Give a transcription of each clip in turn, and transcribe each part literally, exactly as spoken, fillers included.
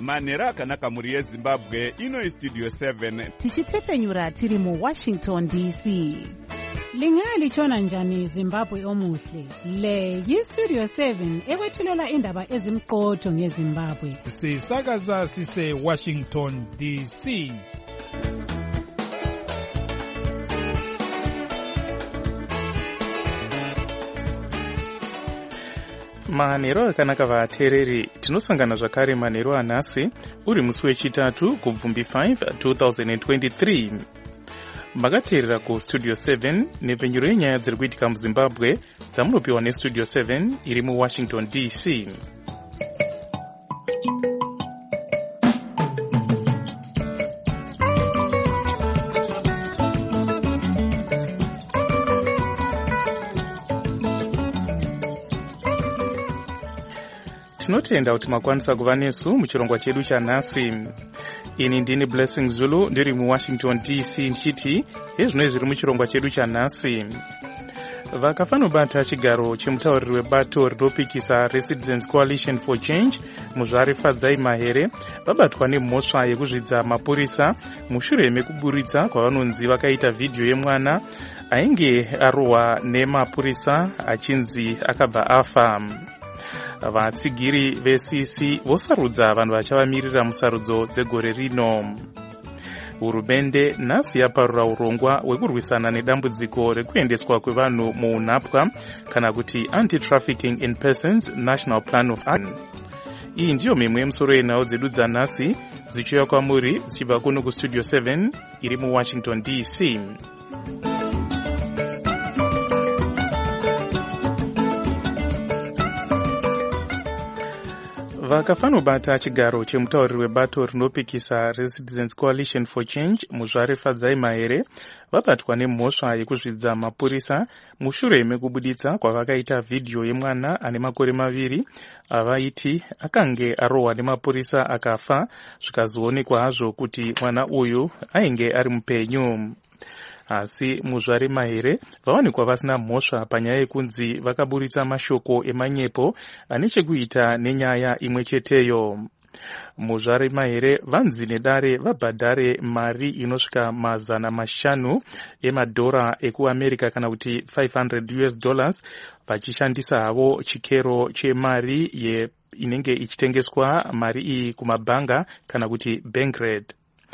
manhero akanaka mhuri yezimbabwe. Ino istudio seven tichitefenyura tiri muwashington D C. Lingalitshona njani Zimbabwe omuhle? Le yistudio seven ekwethulela indaba ezimqotho ngeZimbabwe. Sisakaza sise Washington D C. Manhero akanaka vateereri, tinosangana zvakare manhero anhasi uri musi wechitatu kubvumbi five twenty twenty-three. Makateerera ku Studio seven nepfenyuro yenyaya dziri kuitika muZimbabwe dzamunopiwa neStudio seven iri muWashington D C. Tinotenda kuti makwanisa kuva nesu muchirongwa chedu chanhasi. Ini ndini Blessing Zulu ndiri muWashington D C ndichiti hezvino zviri muchirongwa chedu chanhasi. Vakafanobata chigaro chemutauriri webato rinopikisa Residents Coalition for Change Muzvare Fadzai Mahere vabatwa nemhosva yekuzvidza mapurisa mushure mekuburitsa kwavanonzi vakaita vhidhiyo yemwana ainge arohwa nemapurisa achinzi akabva afa. Vatsigiri veC C vosarudza vanhu vachavamirira musarudzo dzegore rino. Hurumende nhasi yaparura urongwa hwekurwisana nedambudziko rekuendeswa kwevanhu muunhapwa kana kuti Anti-Trafficking in Persons National Plan of Action. Iyi ndiyo mimwe yemusoro yenhau dzedu dzanhasi dzichiuya kwamuri dzichibva kuno kuStudio seven iri muWashington D C. Vakafanobata chigaro chemutauriri webato rinopikisa Residents Coalition for Change Muzvare Fadzai Mahere vabatwa nemhosva yekuzvidza mapurisa mushure mekubuditsa kwavakaita vhidhiyo yemwana ane makore maviri avaiti akange arohwa nemapurisa akafa zvikazoonekwa hazvo kuti mwana uyu ainge ari mupenyu. Asi Muzvare Mahere vawanikwa vasina mhosva panyaya yekunzi vakaburitsa mashoko emanyepo ane chekuita nenyaya imwe cheteyo. Muzvare Mahere vanzi nedare vabhadhare mari inosvika mazana mashanu emadhora ekuAmerica kana kuti five hundred US dollars vachishandisa havo chikero chemari ye inenge ichitengeswa mari iyi kumabhanga kana kuti bank rate.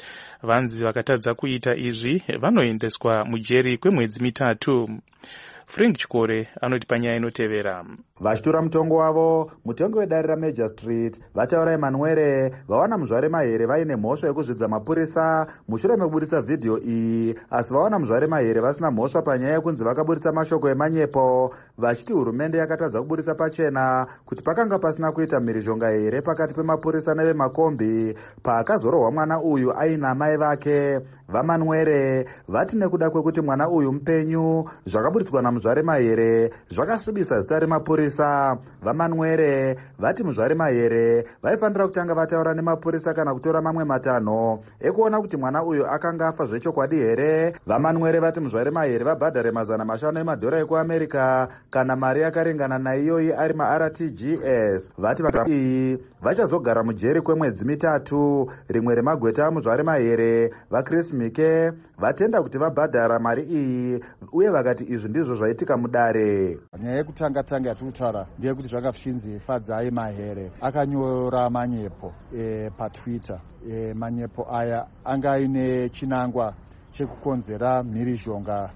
Vanzi vakatadza kuita izvi vanoendeswa mujeri kwemwedzi mitatu. Frank Chikore anoti panyaya inotevera. Vachitora mutongo wavo, mutongo wedare raMajor Street, vataura Emmanuel vawana Muzvare Mahere vaine mhosva yekuzvidza mapurisa mushure mekuburitsa vhidhiyo iyi, asi vawana Muzvare Mahere vasina mhosva panyaya yekunzi vakaburitsa mashoko emanyepo, vachiti hurumende yakatadza kuburitsa pachena kuti pakanga pasina kuita mhirizhonga here pakati pemapurisa nevemakombi paakazorohwa mwana uyu aina mai vake. VaManuere vati nekuda kwekuti mwana uyu mupenyu zvakaburitswa naMuzvare Mahere zvakasvibisa zita remapurisa. VaManuere vati Muzvare Mahere vaifanira kutanga vataura nemapurisa kana kutora mamwe matanho ekuona kuti mwana uyu akanga afa zvechokwadi here. VaManuere vati Muzvare Mahere vabhadhare mazana mashanu emadhora ekuAmerica kana mari yakaringana naiyoyi ari maR T G S. Vati iyi vachazogara mujeri kwemwedzi mitatu. Rimwe remagweta aMuzvare Mahere vaChris Mike vatenda kuti vabhadhara mari iyi uye vakati izvi ndizvo zvaitika mudare. Nyaya yekutanga tanga yatirikutaura ndeyekuti zvakapfinzi Fadzai Mahere akanyora manyepo e, paTwitter. E, manyepo aya anga aine chinangwa chekukonzera mhirizhonga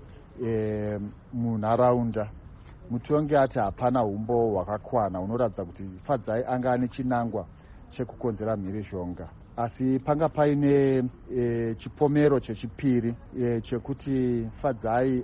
e, munharaunda. Mutongi ati hapana umbo hwakakwana unoratidza kuti Fadzai anga ane chinangwa chekukonzera mhirizhonga. Asi panga paine e, chipomero chechipiri e, chekuti Fadzai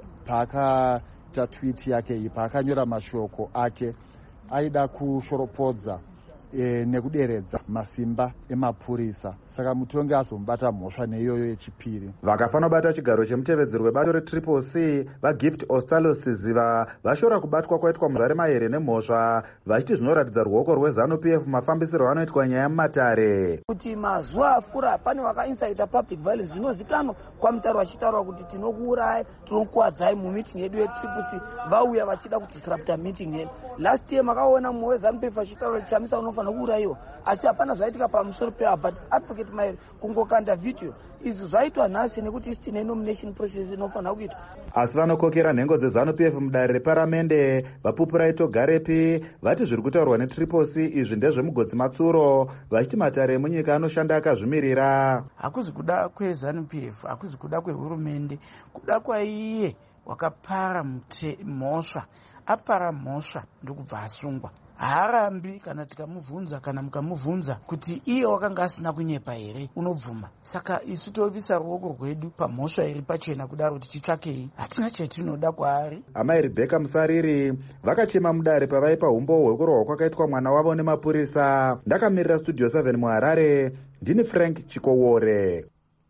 paakaita tweet yake iyi paakanyora mashoko ake aida kushoropodza e, nekuderedza masimba emapurisa. Saka mutongi azomubata mhosva neiyoyo yechipiri. Vakafanobata chigaro chemutevedzeri webato reTriple C vaGift Ostalosiziva vashora kubatwa kwaitwa Muzvare Mahere nemhosva vachiti zvinoratidza ruoko rweZanu P F mafambisiro anoitwa nyaya mumatare. Kuti mazuva afura pane wakainsaita public violence zvinozikanwa kwamutare vachitaura kuti tinokuuraya tinokuwadzai mumeeting yedu yeTriple C vauya vachida kudisrupta meeting yedu. Last year makaona mumwe weZanu P F vachitaura kuti Chamisa unofanira anofanira kuurayiwa, asi hapana zvaitika pamusoro pewa. But advocate Mahere kungokanda video izvi zvaitwa nhasi nekuti isi tine nomination process inofanira kuitwa. Asi vanokokera nhengo dzeZANU P F mudare reparamende vaPupurai Togarepi vati zviri kutaurwa neTriple C izvi ndezvemugodzi matsuro, vachiti matare emunyika anoshanda akazvimirira. Hakuzi kuda kweZANU P F, hakuzi kuda kwehurumende, kuda kwaiye wakapara mhosva, apara mhosva ndokubva asungwa. Haarambi kana tikamubvunza kana mukamubvunza kuti iye wakanga asina kunyepa here unobvuma. Saka isu tovisa ruoko rwedu pamhosva iri pachena kudaro kuti titsvakei, hatina chatinoda kwaari. Amai Rebecca Musariri vakachema mudare pavaipa umbo hwekurohwa kwakaitwa mwana wavo nemapurisa. Ndakamirira Studio seven muHarare, ndini Frank Chikowore.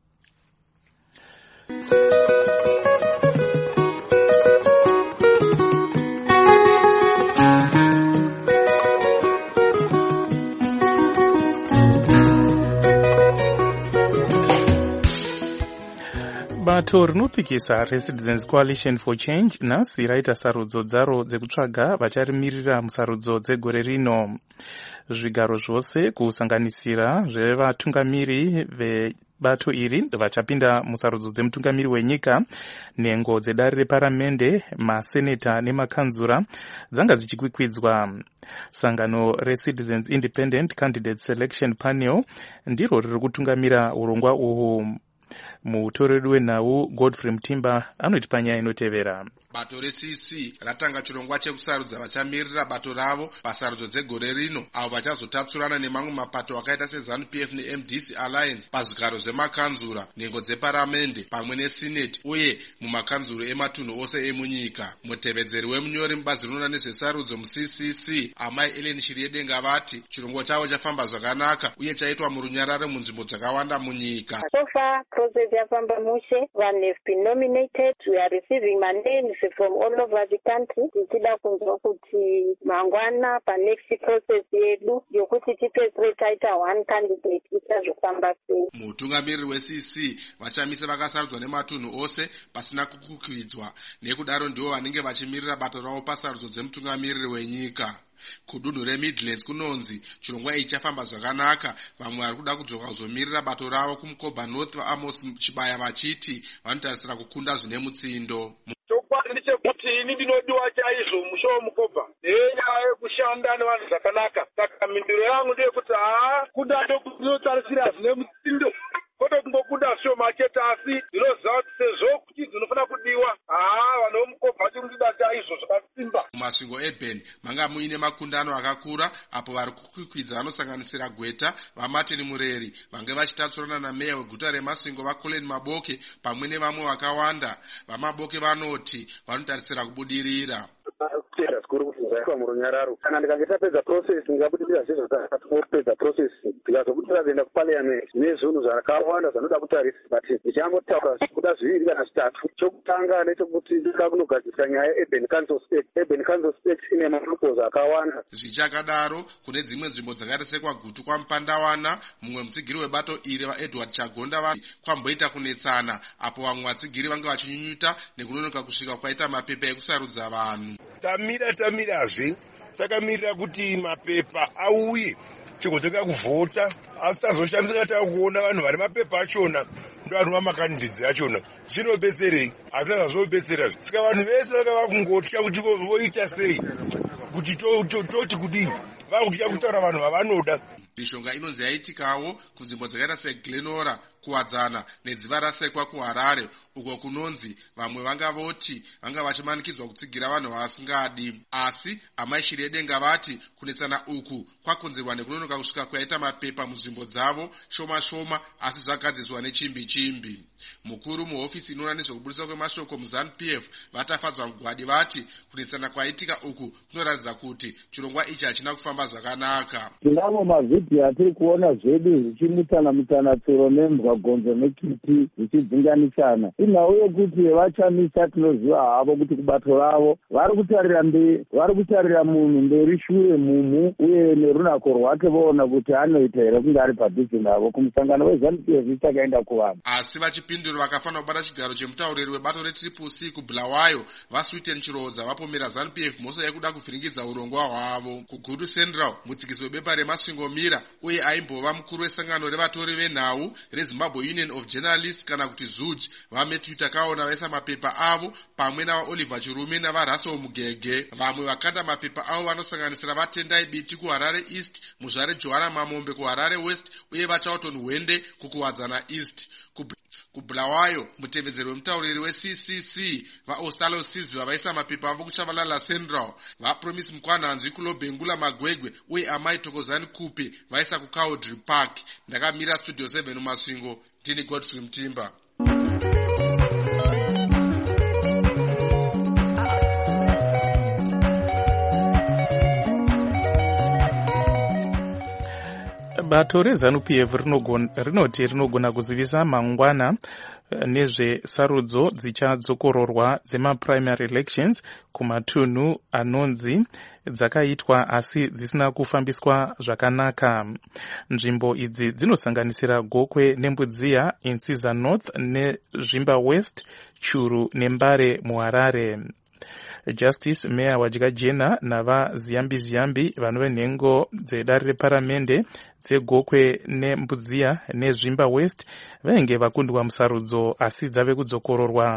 Bato rinopikisa reCitizens Coalition for Change nhasi raita sarudzo dzaro dzekutsvaga vacharimirira musarudzo dzegore rino. Zvigaro zvose kusanganisira zvevatungamiri vebato iri vachapinda musarudzo dzemutungamiri wenyika, nhengo dzedare reparamende, maseneta nemakanzura dzanga dzichikwikwidzwa. Sangano reCitizens Independent Candidate Selection Panel ndiro riri kutungamira urongwa uhu. Mutoreri wenhau Godfrey Mutimba anoti panyaya inotevera. Bato reC C ratanga chirongwa chekusarudza vachamirira bato ravo pasarudzo dzegore rino, avo vachazotapsurana nemamwe mapato akaita seZANU P F neM D C Alliance pazvigaro zvemakanzura, nhengo dzeparamende pamwe nesineti uye mumakanzuro ematunhu ose emunyika. Mutevedzeri wemunyori mubazi rinoona nezvesarudzo muC C C, Amai Ellen Shiriedenga, vati chirongwa chavo chafamba zvakanaka uye chaitwa murunyararo munzvimbo dzakawanda munyika. So far, process yafamba mushe. One have been nominated. We are receiving my names from all over the country. Tichida kunzwa kuti mangwana pa next process yedu yokuti tipezwe taita one candidate ichazofamba sei. Mutungamiriri weC C vachamisa vakasarudzwa nematunhu ose pasina kukwidzwa, nekudaro ndivo vanenge vachimirira bato ravo pasarudzo dzemutungamiriri wenyika. Kudunhu reMidlands kunonzi chirongwa ichi chafamba zvakanaka. Vamwe vari kuda kudzoka kuzomirira bato ravo kuMukoba North vaAmos Chibaya vachiti vanotarisira kukunda zvine mutsindo. Chokwadi ndechekuti ini ndinodiwa chaizvo musho weMukoba nenyaya yekushanda nevanhu zvakanaka. Saka mindiro yangu ndeyekuti haa kuda ndinotarisira zvine mutsindo, kwete kungokunda shoma chete, asi ndinoziva kuti sezvo kuti dzinofanira kudiwa, haa vanhu voMukoba chirikuda chaizvo zvakasimba. Mumasvingo eBen manga muine makundano akakura apo vari kukwikwidza vanosanganisira Gweta, vaMartin Mureri vange vachitapsurana nameya weguta remasvingo vaColin Maboke pamwe nevamwe vakawanda. VaMaboke vanoti vanotarisira kubudirira. Kutenda zvikuru kuti zvaitwa murunyararo. Kana ndikange tapedza process ndingabudirira zvezvo tapedza process ndikazobudirira kuenda kuparliament nezvinhu zvakawanda zvanoda kutarisa, but ndichangotaura kuda zviviri kana zvitatu. Chokutanga ndechekuti ndinoda kunogadzirisa nyaya yeUrban Council State. Urban Council State ine maproposal akawanda. Zvichakadaro kune dzimwe nzvimbo dzakaita sekwaGutu kwaMupandawana, mumwe mutsigiri webato iri vaEdward Chagonda va kwamboita kunetsana apo vamwe vatsigiri vange vachinyunyuta nekunonoka kusvika kwaita mapepa ekusarudza vanhu. Tamira tamirazve takamirira kuti mapepa auye chigodzeka kuvhota, asi tazoshandisa takuona vanhu vari mapepa achona ndo vanhu vamakandidzi achona. Zvinobetserei? Asi zvazobetserazve saka vanhu vese vakava kungotya kuti voita sei, kuti toti kudini, vakutya kutaura vanhu vavanoda. Mishonga inonzi yaitikawo kunzvimbo dzakaita seGlenora, kuwadzana nedziva rasekwa kuHarare, uko kunonzi vamwe vanga voti vanga vachimanikidzwa kutsigira vanhu vasingadi. Asi Amai Shiriedenga vati kunetsana uku kwakonzerwa nekunonoka kusvika kwaita mapepa munzvimbo dzavo shoma shoma, asi zvagadziswa nechimbi chimbi. Mukuru muhofisi inoona nezvekubudiswa kwemashoko muZANU P F vatafadzwa mugwadi vati kunetsana kwaitika uku kunoratidza kuti chirongwa ichi hachina kufamba zvakanaka. Tinavo mavhidhiyo atiri kuona zvedu zvichimutana mutana tsuro nembwa magonzo nekiti zvichidzinganisana. Inhau yekuti vachamisa tinoziva havo kuti kubato ravo vari kutarira mberi, vari kutarira munhu mberi shure mumhu uye nerunako rwake voona kuti anoita here kunge ari padhuze navo. Kumusangano weZANU-P F ichakaenda kuvanhu. Asi vachipindura vakafanira kubata chigaro chemutauriri webato retriple C kuBulawayo vaSweeten Chiroza vapomera ZANU-P F mhosva yekuda kuvhiringidza urongwa hwavo. Kugutu Central mutsikizi webepa remasvingomira uye aimbova mukuru wesangano revatori venhau reZimbabwe Union of Journalists kana kuti ZUJ vaMatthew Takaona vaisa mapepa avo pamwe navaOliver Chirume navaRussell Mugege. Vamwe vakanda mapepa avo vanosanganisira vaTendai Biti kuHarare East, Muzvare Johana Mamombe kuHarare West uye vaCharlton Hwende kukuwadzana East. kuBulawayo mutevedzeri wemutauriri weC C C vaOstalo Sizva vaisa mapepa avo kuChavalala Central, vaPromise Mukwanhanzvi kuLobhengula Magwegwe uye Amai Thokozani Kupe vaisa kuCowdry Park. Ndakamira Studio seven Masvingo, ndini Godfrey Mtimba. Bato reZANU-P F rinoti rinogona kuzivisa mangwana nezvesarudzo dzichadzokororwa dzemaprimary elections kumatunhu anonzi dzakaitwa asi dzisina kufambiswa zvakanaka. Nzvimbo idzi dzinosanganisira Gokwe neMbudziya, Intsiza North neZvimba West, Churu neMbare muHarare. Justice Meya Wajikajena navaZiyambi Ziyambi vanove nhengo dzedare reparamende dzeGokwe neMbudziya neZvimba West vainge vakundwa musarudzo asi dzave kudzokororwa.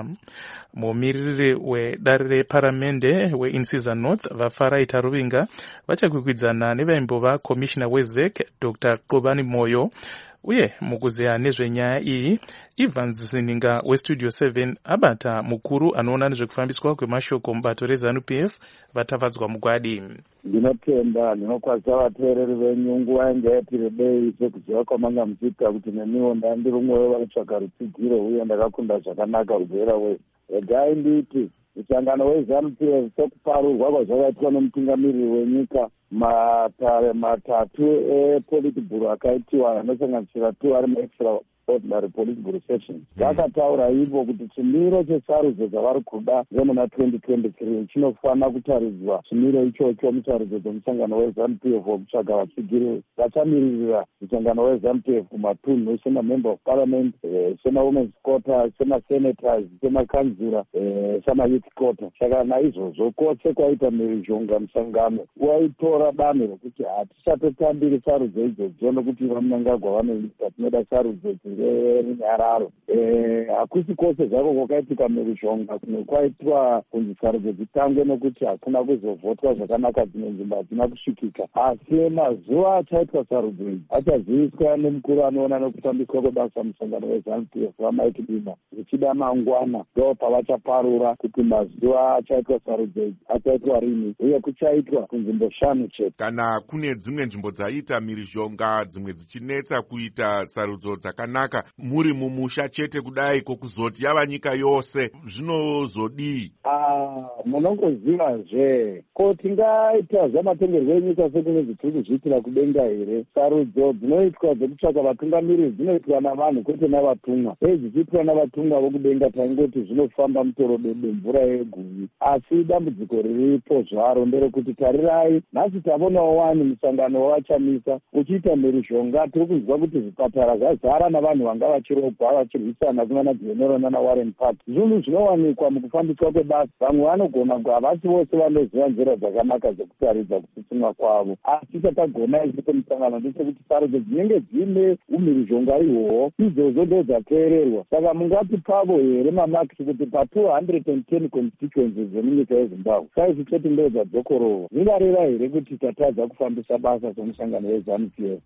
Mumiriri wedare reparamende weIntsiza North vaFaraita Ruvinga vachakwikwidzana nevaimbova komishina weZEC Doctor Qobani Moyo. Uye mukuzeya nezvenyaya iyi Evans Zininga weStudio seven abata mukuru anoona nezvekufambiswa kwemashoko mubato reZANU-P F vatavadzwa mugwadi. Ndinotenda ndinokwazisa vateereri venyu nguva yangu yati rebei sekuziva kwamanga muchiita kuti neniwo ndandiri umwe wevanotsvaga rutsigiro uye ndakakunda zvakanaka rubvera wese. Regai nditi musangano weZANU-P F sekuparurwa kwazvakaitwa nomutungamiriri wenyika matare matatu ePolitburo akaitiwa anosanganisira tu ari maextra ordinary Politburo sessions vakataura ivo kuti chimiro chesarudzo dzavari kuda dzemuna twenty twenty-three chinofanira kutaridzwa chimiro ichocho musarudzo dzemusangano weZANU-P F wokutsvaga vatsigiri vachamiririra musangano weZANU-P F kumatunhu semamember of parliament, semawomen's quota, semasenators, semakanzura, semayouth quota. Saka naizvozvo kwose kwaita mhirizhonga musangano waitora danho rekuti hatichatotambiri sarudzo idzodzo nokuti vamunangagwa vanoita tinoda sarudzo rinyararo. Hakusi kwose zvako kwakaitika mhirizhonga kumwe kwaitwa kunzi sarudzo dzitangwe nokuti hakuna kuzovhotwa zvakanaka, dzimwe nzvimbo hadzina kusvikika. Asi mazuva achaitwa sarudzo idzi achaziviswa nemukuru anoona nekufambiswa kwebasa musangano weZANU-P F vaMike Dima zvichida mangwana, ndo pavachaparura kuti mazuva achaitwa sarudzo idzi achaitwa rini uye kuchaitwa kunzvimbo shanu chete. Kana kune dzimwe nzvimbo dzaita mhirizhonga dzimwe dzichinetsa kuita sarudzo dzakanaka muri mumusha chete kudai kokuzoti yava nyika yose zvinozodii? Ah, munongozivazve ko tingaita zvamatongerwo enyika sekunge tiri kuzviitira kudenga here? Sarudzo dzinoitwa dzekutsvaka vatungamiriri dzinoitwa navanhu kwete navatumwa. Dei dzichiitwa navatumwa vokudenga taingoti zvinofamba mutoro bebe mvura yegumi. Asi dambudziko riripo zvaro nderekuti tarirai, nhasi tavonawo wani musangano wavachamisa uchiita mhirizhonga. Tiri kunzwa kuti zvipatara zvazara navanhu vanga vachirogwa vachirwisana kunana General nana Warren Park. Zvinhu zvinowanikwa mukufambiswa kwebasa. Vamwe vanogona kuti havasi vose vanoziva nzira dzakanaka dzekutaridza kusitsimwa kwavo. Asi chatagona isi semusangano ndechekuti sarudzo dzinenge dzine umhirizhonga ihwohwo idzodzo ndo dzateererwa. Saka mungati pavo here mamakisi kuti pa-two hundred ten constituencies dzemunyika yeZimbabwe saizvi chete ndo dzadzokororwa? Zvingareva here kuti tatadza kufambisa basa semusangano weZANU-P F?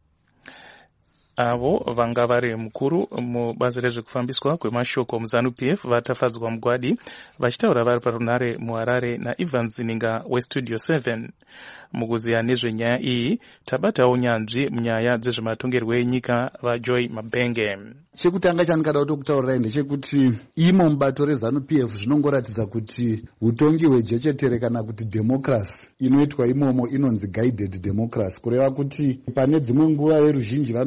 Avo vanga vari mukuru mubazi rezvekufambiswa kwemashoko muZANU-P F vatafadzwa mugwadi vachitaura vari parunare muHarare naEvans Zininga weStudio seven. Mukuziya nezvenyaya iyi tabatawo nyanzvi munyaya dzezvematongerwo enyika vaJoy Mabenge. Chekutanga chandikada kutokutaurirai ndechekuti imo mubato reZANU-P F zvinongoratidza kuti utongi hwejechetere kana kuti democracy inoitwa imomo inonzi guided democracy, kureva kuti pane dzimwe nguva veruzhinji vanotendera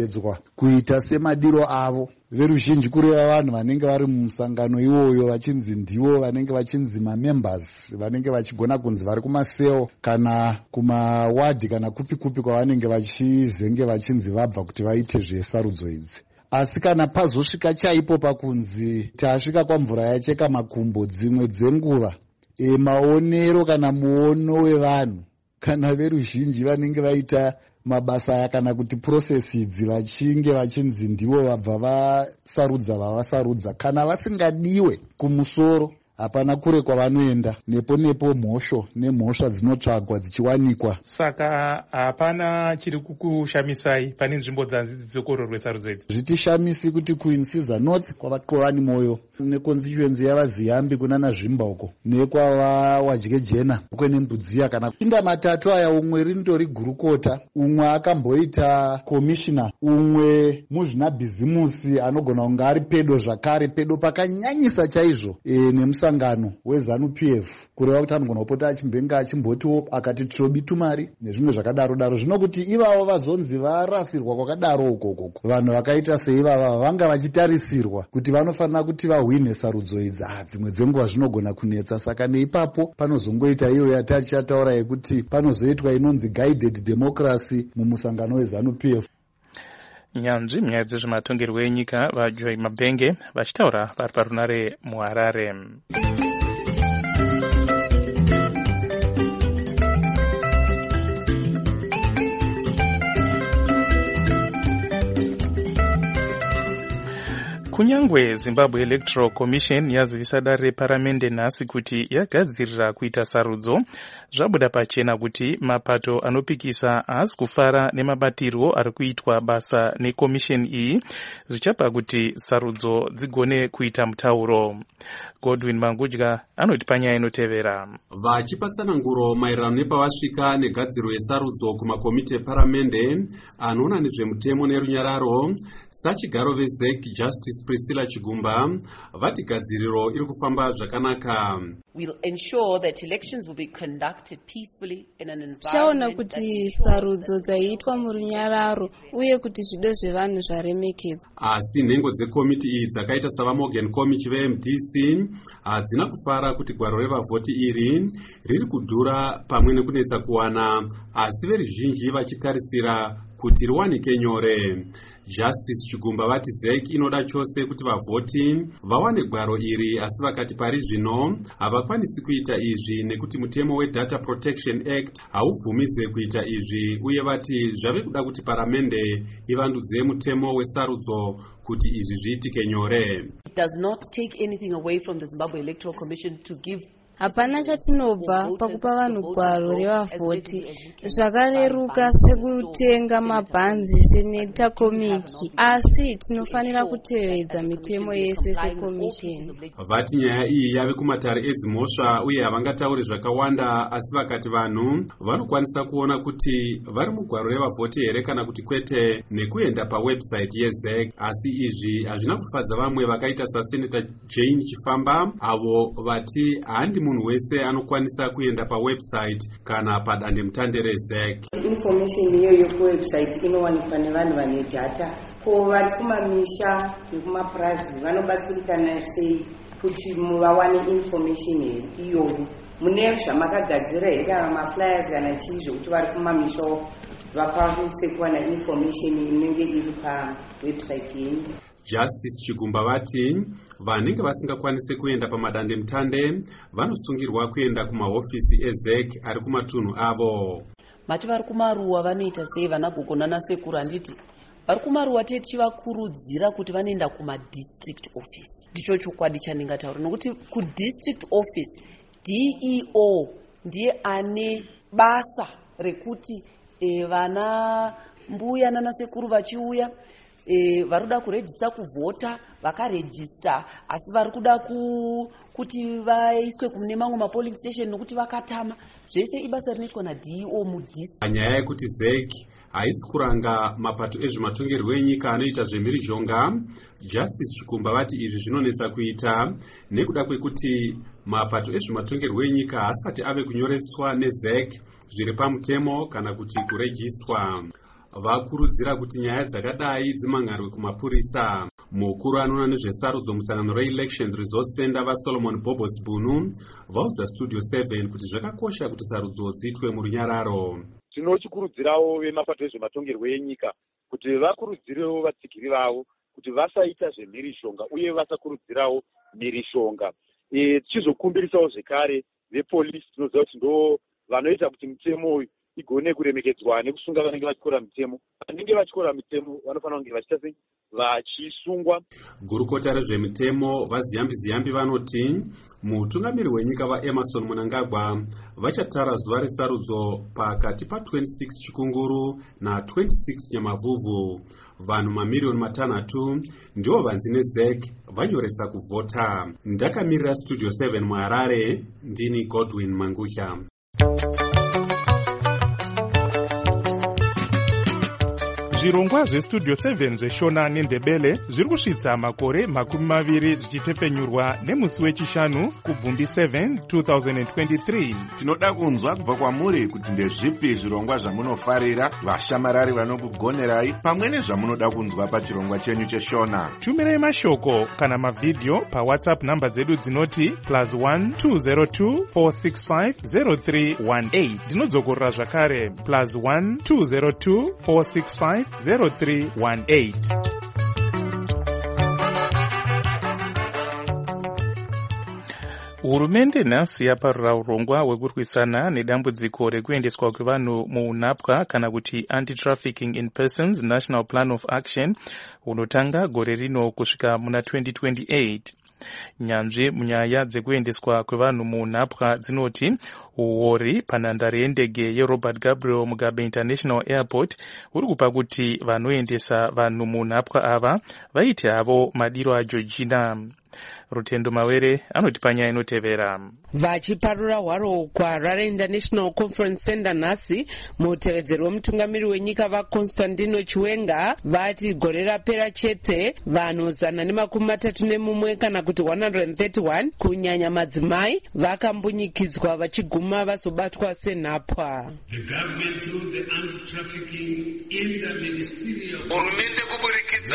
vanoyevedzwa kuita semadiro avo. Veruzhinji kureva vanhu vanenge vari mumusangano iwoyo vachinzi ndivo vanenge vachinzi mamembers vanenge vachigona kunzi vari kumaseo kana kumawadhi kana kupi kupi kwavanenge vachizenge vachinzi vabva kuti vaite zvesarudzo idzi. Asi kana pazosvika chaipo pakunzi tasvika kwamvura yacheka makumbo, dzimwe dzenguva e, maonero kana muono wevanhu kana veruzhinji vanenge vaita mabasa aya kana kuti process idzi vachinge vachinzi ndivo vabva vasarudza vavasarudza, kana vasingadiwe kumusoro hapana kure kwavanoenda, nepo nepo mhosho nemhosva dzinotsvagwa dzichiwanikwa. Saka hapana chiri kukushamisai pane nzvimbo dzokororwe sarudzo idzi? Zvitishamisi kuti Queen Caesar North kwavakovani moyo neconstituency yavaziyambi kunana zvimba uko nekwava wadyejena kwene mbudziya kana inda matatu aya, umwe rinitori gurukota, umwe akamboita commissioner, umwe muzvinabhizimusi anogona kunge ari pedo zvakare, pedo pakanyanyisa chaizvo e, nemusangano weZANU P F, kureva kuti anogona kupota achimbenga achimbotiwo akati trobi tumari nezvimwe zvakadaro daro. Zvino kuti ivavo vazonzi varasirwa kwakadaro ukokoko, vanhu vakaita seivava vanga vachitarisirwa kuti vanofanira kuti vahwine sarudzo idzi, dzimwe dzenguva zvinogona kunetsa. Saka neipapo panozongoita iyo yatachataura yekuti panozoitwa inonzi guided democracy mumusangano weZANU P F. Nyanzvi munyaya dzezvematongerwo enyika vaJoy Mabhenge vachitaura vari parunare muHarare. Kunyangwe Zimbabwe Electoral Commission yazivisa dare reparamende nhasi kuti yagadzirira kuita sarudzo, zvabuda pachena kuti mapato anopikisa haasi kufara nemabatirwo ari kuitwa basa nekomisheni iyi, zvichapa kuti sarudzo dzigone kuita mutauro. Godwin Mangudya anoti panyaya inotevera. Vachipatsana nguro maererano nepavasvika negadziro yesarudzo kumakomiti eparamende anoona nezvemutemo nerunyararo, sachigaro veZEC Justice Priscilla Chigumba vati gadziriro iri kufamba zvakanaka. We'll ensure that elections will be conducted peacefully in an environment. Chaona kuti sarudzo dzaitwa murunyararo uye kuti zvido zvevanhu zvaremekedzwa. Asi nhengo dzekomiti iyi dzakaita savaMorgan Komichi veM D C hadzina kufara kuti gwaro revavhoti iri riri kudhura pamwe nekunetsa kuwana, asi veruzhinji vachitarisira kuti riwanike nyore. Justice Chigumba vati ZEC inoda chose kuti vavhoti vawane gwaro iri, asi vakati pari zvino havakwanisi kuita izvi nekuti mutemo weData Protection Act haubvumidze kuita izvi, uye vati zvave kuda kuti paramende ivandudze mutemo wesarudzo kuti izvi zviitike nyore. It does not take anything away from the Zimbabwe Electoral Commission to give hapana chatinobva pakupa vanhu gwaro revavhoti zvakareruka sekutenga mabhanzi seneta komiki, asi tinofanira kutevedza mitemo yese sekomisheni. Vati nyaya iyi yave kumatare edzimhosva uye havangatauri zvakawanda, asi vakati vanhu vanokwanisa kuona kuti vari mugwaro revavhoti here kana kuti kwete nekuenda pawebsite yeZEC. Asi izvi hazvina kufadza vamwe vakaita saseneta Jane Chifamba, avo vati handi munhu wese anokwanisa kuenda pawebsite kana padande mutande reZEC. Information iyoyo kuwebsite inowanikwa nevanhu vane data, ko vari kumamisha nekumapurazi vanobatsirikana sei kuti vawane information iyoyo? Mune zvamakagadzira here kana maflyers kana chii zvokuti vari kumamisha vakwanise kuwana information inenge iri pawebsite yenyu? Justice Chigumba vati vanenge vasingakwanise kuenda pamadande mutande vanosungirwa kuenda kumahofisi eZEC ari kumatunhu avo. Mati vari kumaruwa vanoita sei vana gogona nasekuru? Handiti vari kumaruwa tichivakurudzira kuti vanoenda kumadistrict office. Ndicho chokwadi chandingataura, nokuti kudistrict office D E O ndiye ane basa rekuti e, vana mbuya nanasekuru vachiuya E, vari kuda kurejista kuvhota vakarejista, asi vari kuda ku, kuti vaiswe kune mamwe mapoling station nokuti vakatama. Zvese ibasa rinoitwa naD E O mudistrict. Nyaya yekuti ZEC haisi kuranga mapato ezvematongerwo enyika anoita zvemhirizhonga, Justice Chikumba vati izvi zvinonetsa kuita nekuda kwekuti mapato ezvematongerwo enyika haasati ave kunyoreswa neZEC zviri pamutemo kana kuti kurejistwa. vakurudzira kuti nyaya dzakadai dzimangarwe kumapurisa. Mukuru anoona nezvesarudzo musangano re-Election Resource Center vaSolomon Bobos Bunu vaudza Studio seven kuti zvakakosha kuti sarudzo dziitwe murunyararo. Tinochikurudzirawo vemapato ezvematongerwo enyika kuti vakurudzirewo vatsigiri vavo kuti vasaita zvemhirishonga uye vasakurudzirawo mhirishonga. E, tichizokumbirisawo zvekare vepolisi tinoziva kuti ndo vanoita kuti mitemo igone kuremekedzwa nekusunga vanenge vachikora mitemo. Vanenge vachikora mitemo vanofanira kunge vachiita sei vachisungwa. Gurukota rezvemitemo vaziyambi ziyambi vanoti mutungamiri wenyika vaEmerson Mnangagwa vachatara zuva resarudzo pakati pa twenty-six Chikunguru na twenty-six Nyamavhuvhu. Vanhu mamiliyoni matanhatu ndivo vanzi neZEC vanyoresa kuvhota. Ndakamirira Studio seven muHarare, ndini Godwin Mangusha. Zvirongwa zveStudio seven zveshona nendebele zviri kusvitsa makore makumi maviri zvichitepfenyurwa nemusi wechishanu kubvumbi seven two thousand twenty-three. Tinoda kunzwa kubva kwamuri kuti ndezvipi zvirongwa zvamunofarira, vashamarari vanokugonerai, pamwe nezvamunoda kunzwa pachirongwa chenyu cheshona. Tumirai mashoko kana mavhidhiyo paWhatsApp namba dzedu dzinoti plus one two zero two four six five zero three one eight. Ndinodzokorera zvakare plus one two zero two four six five zero three one eight. Hurumende nhasi yaparura urongwa hwekurwisana nedambudziko rekuendeswa kwevanhu muunapwa kana kuti Anti-Trafficking in Persons National Plan of Action unotanga gore rino kusvika muna twenty twenty-eight. Nyanzvi munyaya dzekuendeswa kwevanhu muunapwa dzinoti uori panhandare yendege yeRobert Gabriel Mugabe International Airport uri kupa kuti vanoendesa vanhu muunapwa ava vaite havo madiro aJeorgina. Rutendo Mawere anoti panyaya inotevera. Vachiparura hwaro kwaHarare International Conference Center nhasi, mutevedzeri wemutungamiri wenyika vaConstantino Chiwenga vati gore rapera chete vanhu zana nemakumi matatu nemumwe kana kuti one hundred thirty-one kunyanya madzimai vakambunyikidzwa vachiguma vazobatwa senhapwa. Hurumende kuburikidza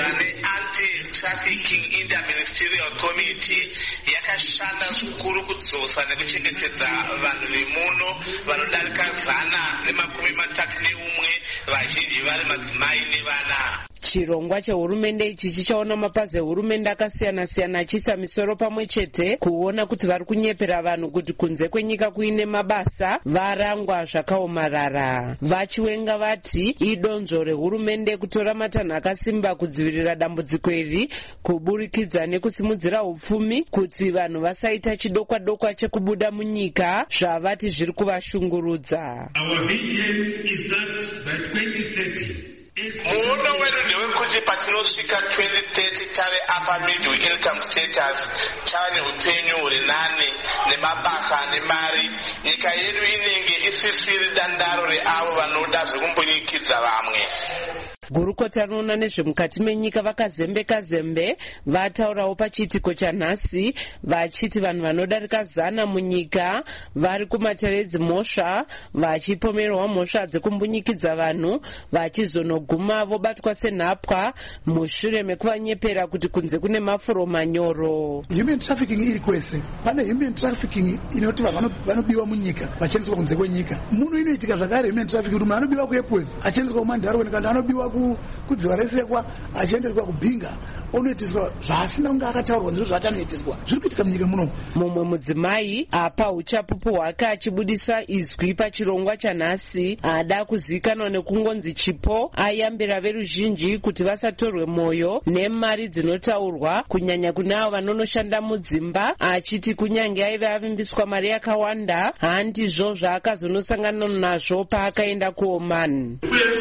ne-Anti-Trafficking Interministerial Committee yakashanda zvikuru kudzosa nekuchengetedza vanhu vemuno vanodarika zana nemakumi matatu neumwe, vazhinji vari madzimai nevana. Chirongwa chehurumende ichi chichaona mapazi ehurumende akasiyana-siyana achiisa misoro pamwe chete kuona kuti vari kunyepera vanhu kuti kunze kwenyika kuine mabasa varangwa zvakaomarara. Vachiwenga vati idonzvo rehurumende kutora matanho akasimba kudzivirira dambudziko iri kuburikidza nekusimudzira upfumi kuti vanhu vasaita chidokwa-dokwa chekubuda munyika zvavati zviri kuvashungurudza. Our vision is that by twenty thirty muono wedu ndewekuti patinosvika twenty thirty tave upper middle income status, tave neupenyu huri nani nemabasa nemari. Nyika yedu inenge isisiri dandaro reavo vanoda zvekumbonyikidza vamwe. Gurukota rinoona nezvemukati menyika vakazembeka zembe vataurawo pachiitiko chanhasi vachiti vanhu vanodarika zana munyika vari kumateredzi mhosva vachipomerwa mhosva dzekumbunyikidzwa vanhu vachizonoguma vobatwa senhapwa mushure mekuvanyepera kuti kunze kune mafuro manyoro. Human trafficking iri kwese. Pane human trafficking inoti vanhu vanobiwa munyika vachiendeswa kunze kwenyika. Muno inoitika zvakare human trafficking kuti munhu anobiwa kuEpworth achiendeswa kuMandarweni kana anobiwa kudziva resekwa achiendeswa kubhinga onoitiswa zvaasina kunge akataurwa ndizvo zvaachanoitiswa. Zviri kuitika munyika muno. Mumwe mudzimai apa uchapupu hwake achibudisa izwi pachirongwa chanhasi ada kuzivikanwa nekungonzi chipo ayambira veruzhinji kuti vasatorwe mwoyo nemari dzinotaurwa kunyanya kune avo vanonoshanda mudzimba, achiti kunyange aive avimbiswa mari yakawanda handizvo zvaakazonosangana nazvo paakaenda kuOman.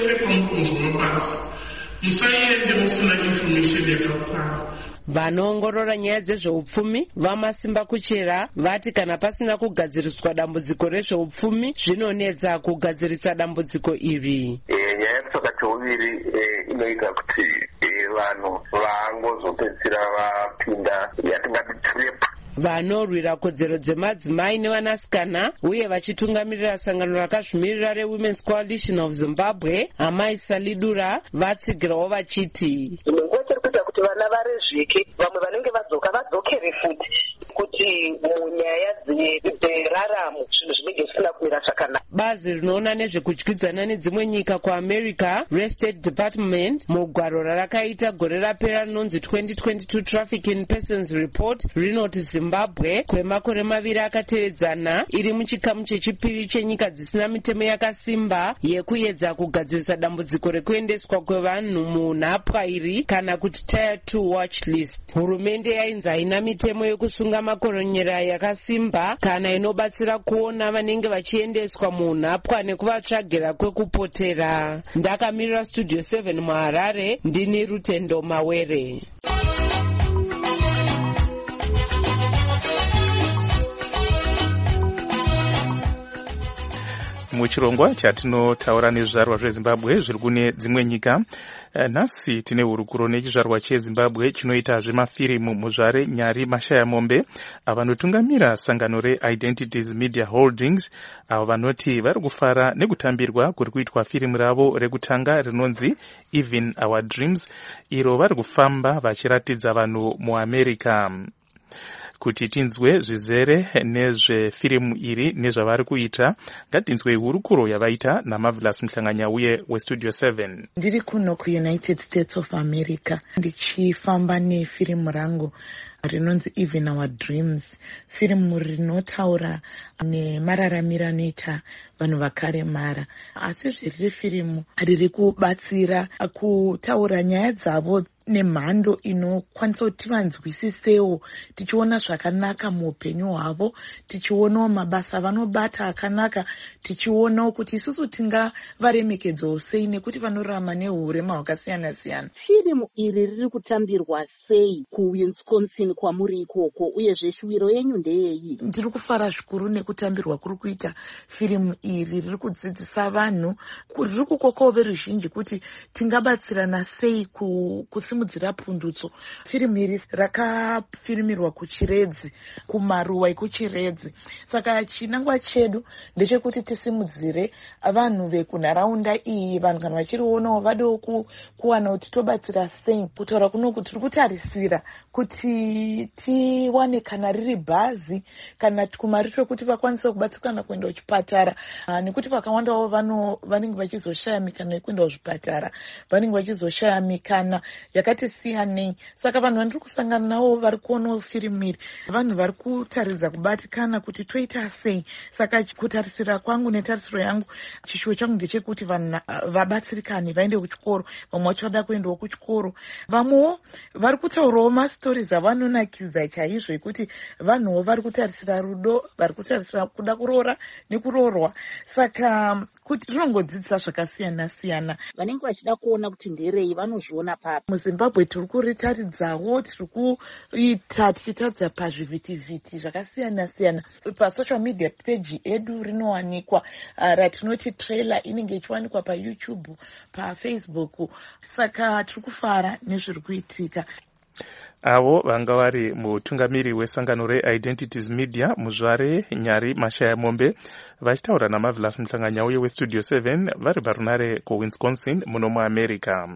Musaende musina information yakakwana. Vanoongorora nyaya dzezveupfumi vamasimba kuchera vati kana pasina kugadziriswa dambudziko rezveupfumi zvinonetsa kugadzirisa dambudziko iri. Nyaya yekutsvaka cheuviri inoita kuti vanhu vangozopedzisira vapinda yatingati trap vanorwira kodzero dzemadzimai nevanasikana uye vachitungamirira sangano rakazvimirira reWomen's Coalition of Zimbabwe, Amai Salidura, vatsigirawo vachiti nguva tiri kuita kuti vana varezvike, vamwe vanenge vadzoka vadzokere futi kuti munyaya dzeraramo zvinhu zvinenge zvisina kumira zvakanaka. Bazi rinoona nezvekudyidzana nedzimwe nyika kuAmerica, State Department, mugwaro rarakaita gore rapera rinonzi twenty twenty-two Traffic in Persons Report, rinoti Zimbabwe kwemakore maviri akatevedzana iri muchikamu chechipiri chenyika dzisina mitemo yakasimba yekuedza kugadzirisa dambudziko rekuendeswa kwevanhu munhapwa iri kana kuti tier two watch list. Hurumende yainzi haina mitemo yekusunga makoronyera yakasimba kana inobatsira kuona vanenge vachiendeswa munhapwa nekuvatsvagira kwekupotera. Ndakamirira Studio seven muHarare, ndini Rutendo Mawere. Muchirongwa chatinotaura nezvizvarwa zveZimbabwe zviri kune dzimwe nyika, nhasi tine hurukuro nechizvarwa cheZimbabwe chinoita zvemafirimu muzvare Nyari Mashayamombe, avo vanotungamira sangano reIdentities Media Holdings, avo vanoti vari kufara nekutambirwa kuri kuitwa firimu ravo rekutanga rinonzi Even Our Dreams, iro vari kufamba vachiratidza vanhu muAmerica. Kuti tinzwe zvizere nezvefirimu iri nezvavari kuita, ngatinzwe hurukuro yavaita naMarvelous Mhlanganyauye weStudio seven. Ndiri kuno kuUnited States of America ndichifamba nefirimu rangu rinonzi Even Our Dreams, firimu rinotaura nemararamiro anoita vanhu vakaremara, asi zviriri firimu riri kubatsira kutaura nyaya dzavo nemhando inokwanisa kuti vanzwisisewo, tichiona zvakanaka muupenyu hwavo, tichionawo mabasa vanobata akanaka, tichionawo kuti isusu tingavaremekedzawo sei nekuti vanorarama neurema hwakasiyana siyana. Firimu iri riri kutambirwa sei kuWisconsin kwamuri ikoko, uyezve shuwiro yenyu ndeyei? Ndiri kufara zvikuru nekutambirwa kuri kuita firimu iri, riri kudzidzisa vanhu, riri kukokawo veruzhinji kuti tingabatsirana sei kusimudzira pundutso. Firimu iri rakafirimirwa kuChiredzi, kumaruwa ekuChiredzi. Saka chinangwa chedu ndechekuti tisimudzire vanhu vekunharaunda iyi, vanhu kana vachirionawo vadewo kuwana kuti tobatsira sei. Kutaura kuno kuti tiri kutarisira kuti tiwane kana riri bhazi kana tukumari twekuti vakwanise kubatsirana kuenda kuchipatara, nekuti vakawandawo vanenge vachizoshaya mikana yekuenda kuzvipatara, vanenge vachizoshaya mikana yakati siyanei. Saka vanhu vandiri kusangana navo vari kuonawo firimu iri, vanhu vari kutaridza kubatikana kuti toita sei. Saka kutarisira kwangu netarisiro yangu, chishuwo changu ndechekuti vanhu vabatsirikane, vaende kuchikoro, vamwe vacho vada kuendawo kuchikoro, vamwewo vari kutaurawo mastori avanonakidza chaizvo ekuti vanhuwo vari kutarisira rudo, vari kutarisira kuda kuroora nekuroorwa. Saka kuti rinongodzidzisa zvakasiyana siyana. Vanenge vachida kuona kuti nderei vanozviona papi? MuZimbabwe tiri kuritaridzawo, tiri kuita tichitaridza pazvivhitivhiti zvakasiyana siyana. Pasocial media page edu rinowanikwa, ratinoti trailer inenge ichiwanikwa paYouTube, paFacebook. Saka tiri kufara nezviri kuitika. Avo vanga vari mutungamiri wesangano reIdentities Media muzvare Nyari Mashayamombe, vachitaura naMarvelous Mhlanganyauye weStudio seven vari parunare kuWisconsin muno muAmerica.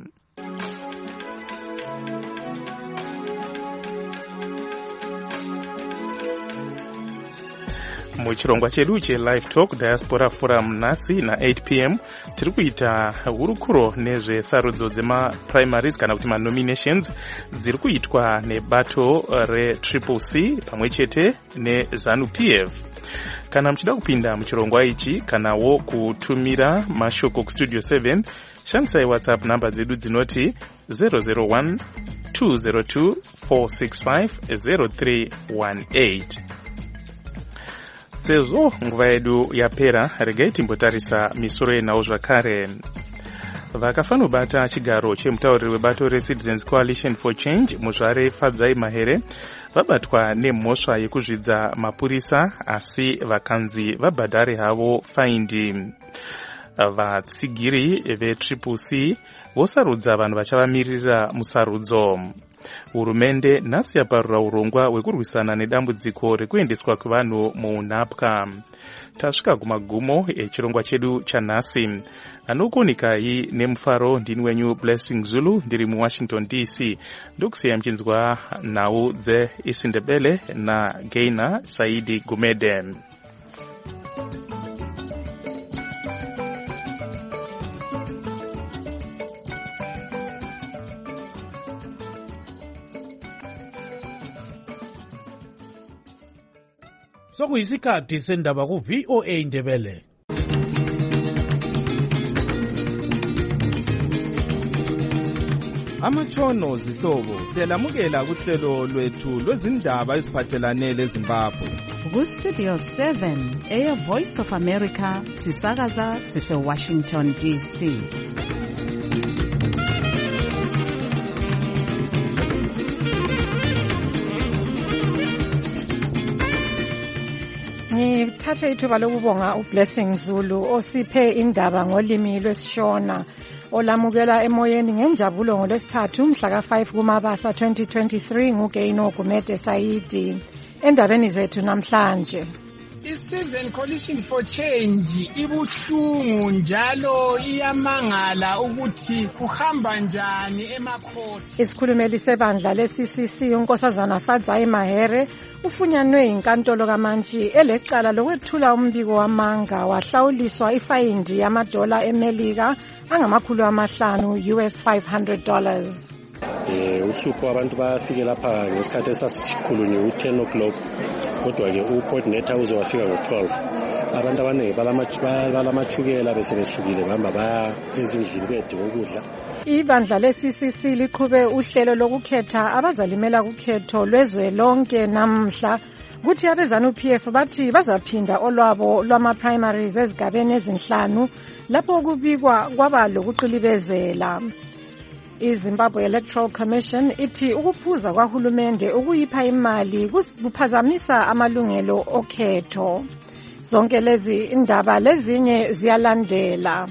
Muchirongwa chedu cheLive Talk Diaspora Forum nhasi na eight p m tiri kuita hurukuro nezvesarudzo dzemaprimaries kana kuti manominations dziri kuitwa nebato reTriple C pamwe chete neZANU-P F. Kana muchida kupinda muchirongwa ichi kanawo kutumira mashoko kuStudio seven, shandisai WhatsApp namba dzedu dzinoti zero zero one two zero two four six five zero three one eight. Sezvo nguva yedu yapera, regai timbotarisa misoro yenhau zvakare. Vakafanobata chigaro chemutauriri webato reCitizens Coalition for Change muzvare Fadzai Mahere vabatwa nemhosva yekuzvidza mapurisa, asi vakanzi vabhadhare havo faindi. Vatsigiri veTriple C vosarudza vanhu vachavamirira musarudzo. Hurumende nhasi yaparura urongwa hwekurwisana nedambudziko rekuendeswa kwevanhu muunhapwa. Tasvika kumagumo echirongwa chedu chanhasi. Anokuonikai nemufaro ndini wenyu Blessing Zulu ndiri muWashington D C. Ndokusiya mchinzwa nhau dzeIsindebele naGaina Saidi Gumede. Sokuyisikhathi sendaba ku V O A Ndebele. Amatshono zihlobo siyalamukela kuhlelo lwethu lwezindaba eziphathelane leZimbabwe. Ku Studio seven eya Voice of America sisakaza sise Washington D C. Ngithathe ithuba lokubonga uBlessing Zulu osiphe indaba ngolimi lwesishona olamukela emoyeni ngenjabulo ngolwesithathu mhla ka five kuMabasa twenty twenty-three nguGaina Gumede Saidi. Endabeni zethu namhlanje, iCitizen Coalition for Change ibuhlungu njalo iyamangala ukuthi kuhamba njani emakhoti. Isikhulumeli sebandla le-C C C unkosazana Fadzai Mahere ufunyanwe inkantolo kaMantshi elecala lokwethula umbiko wamanga wahlawuliswa ifayindi yamadola eMelika angamakhulu amahlanu U S five hundred dollars. Eh uhlupho abantu bafike lapha ngesikhathi esasikhulunye u ten o'clock kodwa ke ucoordinator uzowafika ngo twelve. Abantu abaningi balamachukela bese besukile bahamba baya ezindlini bedinga ukudla. Ibandla le-C C C liqhube uhlelo lokukhetha abazalimela kukhetho lwezwe lonke namhla. Kuthi abezanu P F bathi bazaphinda olwabo lwama-primaries ezigabeni ezinhlanu lapho kubikwa kwaba lokuqilibezela. iZimbabwe Electoral Commission ithi ukuphuza kwahulumende ukuyipha imali kuphazamisa amalungelo okhetho. Zonke lezi indaba lezinye ziyalandela.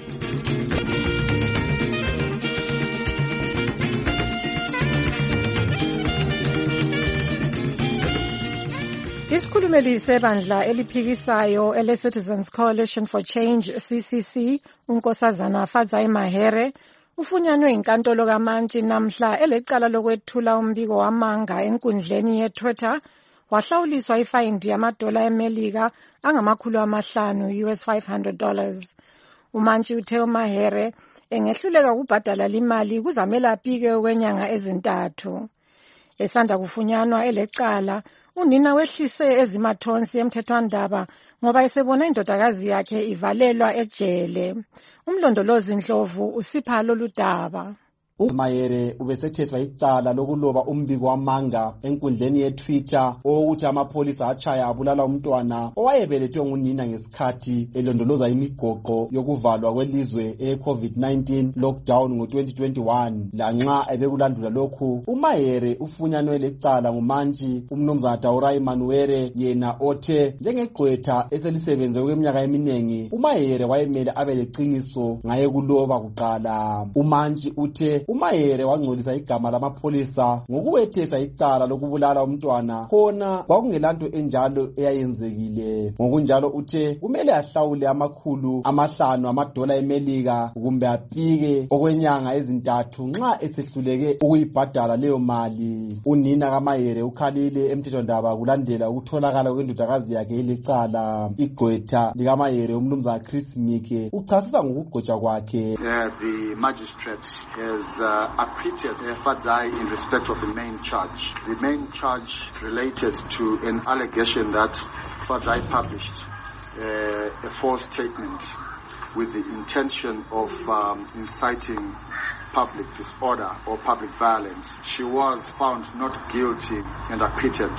Isikhulumeli sebandla eliphikisayo ele-Citizens Coalition for Change C C C unkosazana Fadzai Mahere ufunyanwe inkantolo kaMantshi namhla elecala lokwethula umbiko wamanga enkundleni yeTwitter wahlawuliswa ifayindi yamadola eMelika angamakhulu amahlanu U S five hundred dollars. uMantshi uthe uMahere engehluleka ukubhadala limali kuzamela apike okwenyanga ezintathu. Esanda kufunyanwa elecala unina wehlise ezimathonsi emthethwandaba ngoba esebona indodakazi yakhe ivalelwa ejele. Umlondolozi Ndlovu usipha lolu daba. uMahere ubesethethwa icala lokuloba umbiko wamanga enkundleni yeTwitter owokuthi amapholisa achaya abulala umntwana owayebelethwe ngunina ngesikhathi elondoloza imigoqo yokuvalwa kwelizwe e-COVID nineteen lockdown ngo-twenty twenty-one. Lanxa ebekulandula lokhu, uMahere ufunyanwe lecala nguMantshi umnumzana Taurai Manuere, yena othe njengegqwetha eselisebenze kweminyaka eminengi uMahere wayemele abe leqiniso ngaye kuloba kuqala. uMantshi uthe uMahere wangcolisa igama lamapholisa ngokuwethesa icala lokubulala umntwana khona kwakungelanto enjalo eyayenzekile. Ngokunjalo uthe kumele ahlawule amakhulu amahlanu amadola eMelika kumbe apike okwenyanga ezintathu nxa esehluleke ukuyibhadala leyo mali. Unina kaMahere ukhalile emthethwandaba kulandela ukutholakala kwendodakazi yakhe ilecala. Igqwetha likaMahere umnumzana Chris Mike uchasisa ngokugqotshwa kwakhe. The magistrate has uh, acquitted uh, Fadzai in respect of the main charge. The main charge related to an allegation that Fadzai published uh, a false statement with the intention of um, inciting public disorder or public violence. She was found not guilty and acquitted.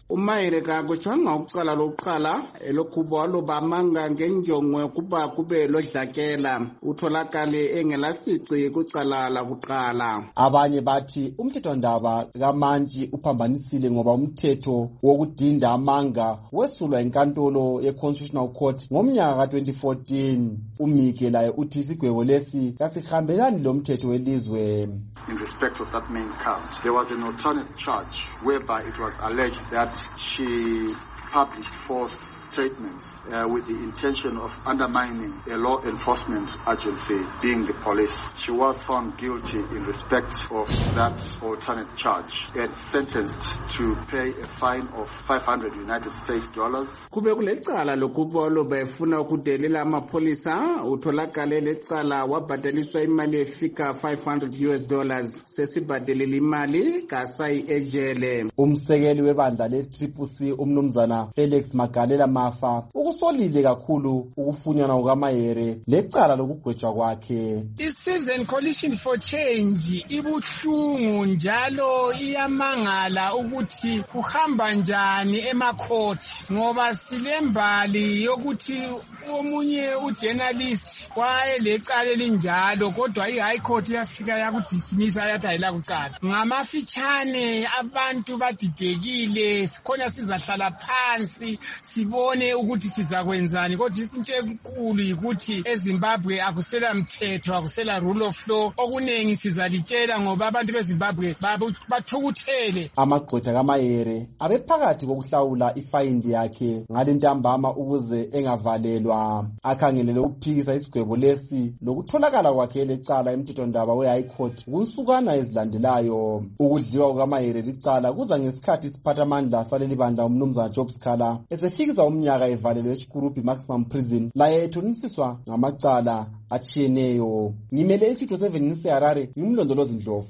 umayere kakujanga ukuqala lokuqala elokhubo lobamanga ngenjongo yokuba kube lodlakela utholakale engelasici kucala lakuqala. Abanye bathi umthethwandaba kaMantshi uphambanisile ngoba umthetho wokudinda amanga wesulwa inkantolo ye-Constitutional Court ngomnyaka ka twenty fourteen. Umike laye uthi isigwebo lesi kasihambelani lo mthetho welizwe. In respect of that main count, there was an alternate charge whereby it was alleged that she published false statements uh, with the intention of undermining a law enforcement agency, being the police. She was found guilty in respect of that alternate charge and sentenced to pay a fine of five hundred United States dollars. Kube kulecala lokubolo befuna ukudelela amapolisa utholakale lecala wabhadaliswa imali efika five hundred US dollars sesibhadelela imali kasayi ejele. Umsekeli webandla le Triple C umnumzana Felix Magalela Mafa ukusolile kakhulu ukufunyanwa kukaMayere lecala lokugwetshwa kwakhe. I-Citizen Coalition for Change ibuhlungu njalo iyamangala ukuthi kuhamba njani emakhoti ngoba silembali yokuthi omunye ujournalist kwaye lecala linjalo kodwa i-High Court yafika yakudismissa yathi ayila kuqala. Ngamafitshane abantu badidekile sikhona sizahlala phansi sibone ukuthi sizakwenzani kodwa isinto enkulu yikuthi eZimbabwe akusela mthetho akusela rule of law okunengi sizalitshela ngoba abantu beZimbabwe bathukuthele. Amagqwetha kaMayere abephakathi kokuhlawula ifayindi yakhe ngalentambama ukuze engavalelwa. Akhangelele ukuphikisa isigwebo lesi lokutholakala kwakhe lecala emthethwandaba we-High Court kunsukwana ezilandelayo. Ukudliwa kukaMayere licala kuza ngesikhathi isiphathamandla saleli bandla umnumzana Job Scala esefikisa umnyaka evalelwe eChikurupi Maximum Prison laye ethonisiswa ngamacala atshiyeneyo. Ngimele isitho seven ngiseHarare ngimlondolozi Ndlovu.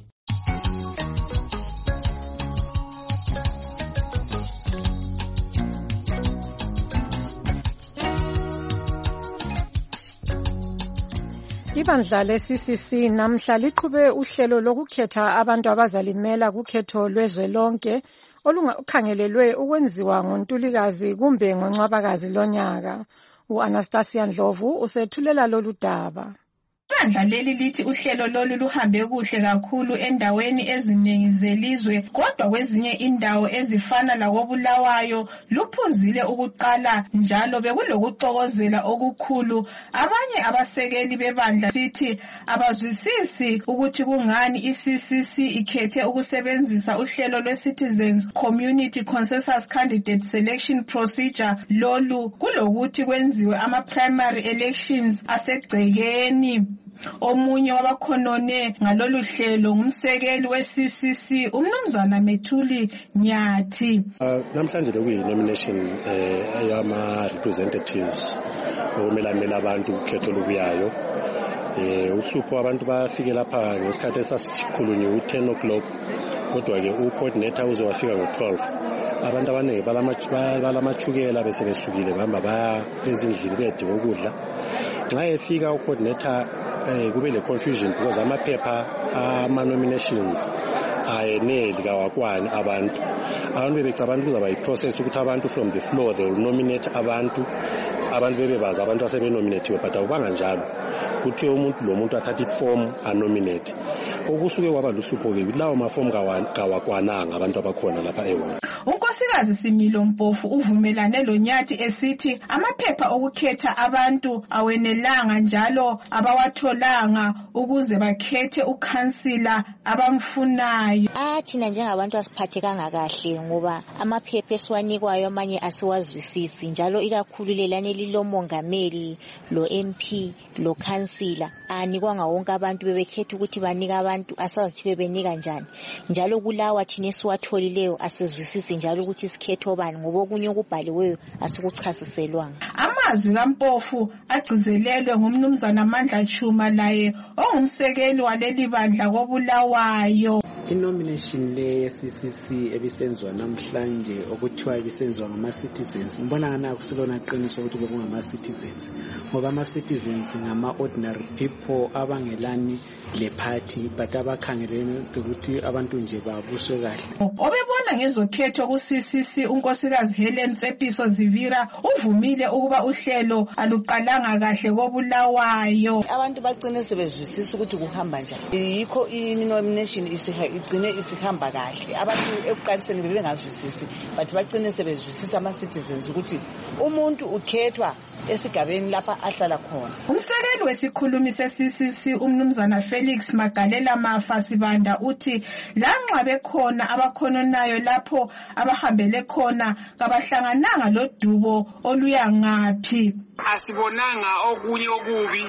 Ibandla le-C C C namhla liqhube uhlelo lokukhetha abantu abazalimela kukhetho lwezwelonke olukhangelelwe ukwenziwa ngoNtulikazi kumbe ngoNcwabakazi lonyaka. U-Anastasia Ndlovu usethulela lolu daba. Ibandla leli lithi uhlelo lolu luhambe kuhle kakhulu endaweni eziningi zelizwe kodwa kwezinye indawo ezifana lakoBulawayo luphuzile ukuqala njalo bekulokuxokozela okukhulu. Abanye abasekeli bebandla sithi abazwisisi ukuthi kungani i-C C C ikhethe ukusebenzisa uhlelo lwe-Citizens Community Consensus Candidate Selection Procedure lolu kulokuthi kwenziwe ama-primary elections asegcekeni. Omunye wabakhonone ngalolu hlelo ngumsekeli we-C C C umnumzana Methuli Nyathi. Uh, namhlanje bekuyi-nomination eh yama representatives okumelamela abantu ukhetho lubuyayo. Eh uhlupho abantu bafike lapha ngesikhathi esasikhulunywe u-ten o'clock kodwa ke u-coordinator uzowafika ngo-twelve. Abantu abaningi balamachukela bese besukile bahamba baya ezindlini bedinga ukudla. Nxa efika u-coordinator eh kube le confusion because amaphepha ama nominations ayeneli kawakwani abantu abantu bebecabanga kuzaba i-process ukuthi abantu from the floor they will nominate abantu abantu bebebaza abantu asebenominatiwe but awubanga njalo kuthiwe umuntu lo muntu athatha iform anominate okusuke kwaba luhlupho ke lawo maform kawakwananga abantu abakhona lapha ehona. Unkosikazi Similo Mpofu uvumelane lo Nyathi esithi amaphepha okukhetha abantu awenelanga njalo abawatholanga ukuze bakhethe ukhansila abamfunayo. Ah thina njengabantu asiphathekanga kahle ngoba amaphepha esiwanikwayo amanye asiwazwisisi njalo ikakhulu lelane lilomongameli lo M P lo khansila anikwanga wonke abantu bebekhetha ukuthi banika abantu asazi bebenika njani njalo kulawa thina esiwatholileyo asizwisisi njalo ukuthi sikhetho bani ngoba okunye okubhaliweyo asikuchasiselwanga. Amazwi kaMpofu agcizelelwe ngumnumzana Mandla Chuma laye ongumsekeli waleli bandla koBulawayo. inomination le C C C ebisenziwa namhlanje okuthiwa ibisenziwa ngama-citizens ngibona ngani akusilona qiniso ukuthi bekungama-citizens ngoba ama-citizens ngama-ordinary people abangelani le party but abakhangelene ukuthi abantu nje babuswe kahle. Obebona ngezokhetho ku-C C C unkosikazi Helen Tsepiso Zivira uvumile ukuba uhlelo aluqalanga kahle koBulawayo. Abantu bagcine sebezwisisa ukuthi kuhamba njani. Yikho i-nomination igcine isihamba kahle. Abantu ekuqaliseni bebengazwisisi but bagcine sebezwisisa ama-citizens ukuthi umuntu ukhethwa esigabeni lapha ahlala khona. Umsekeli wesikhulumi se-C C C umnumzana Felix Magalela Mafa Sibanda uthi lanxa bekhona abakhononayo lapho abahambele khona kabahlangananga lodubo oluya ngaphi. Asibonanga okunye okubi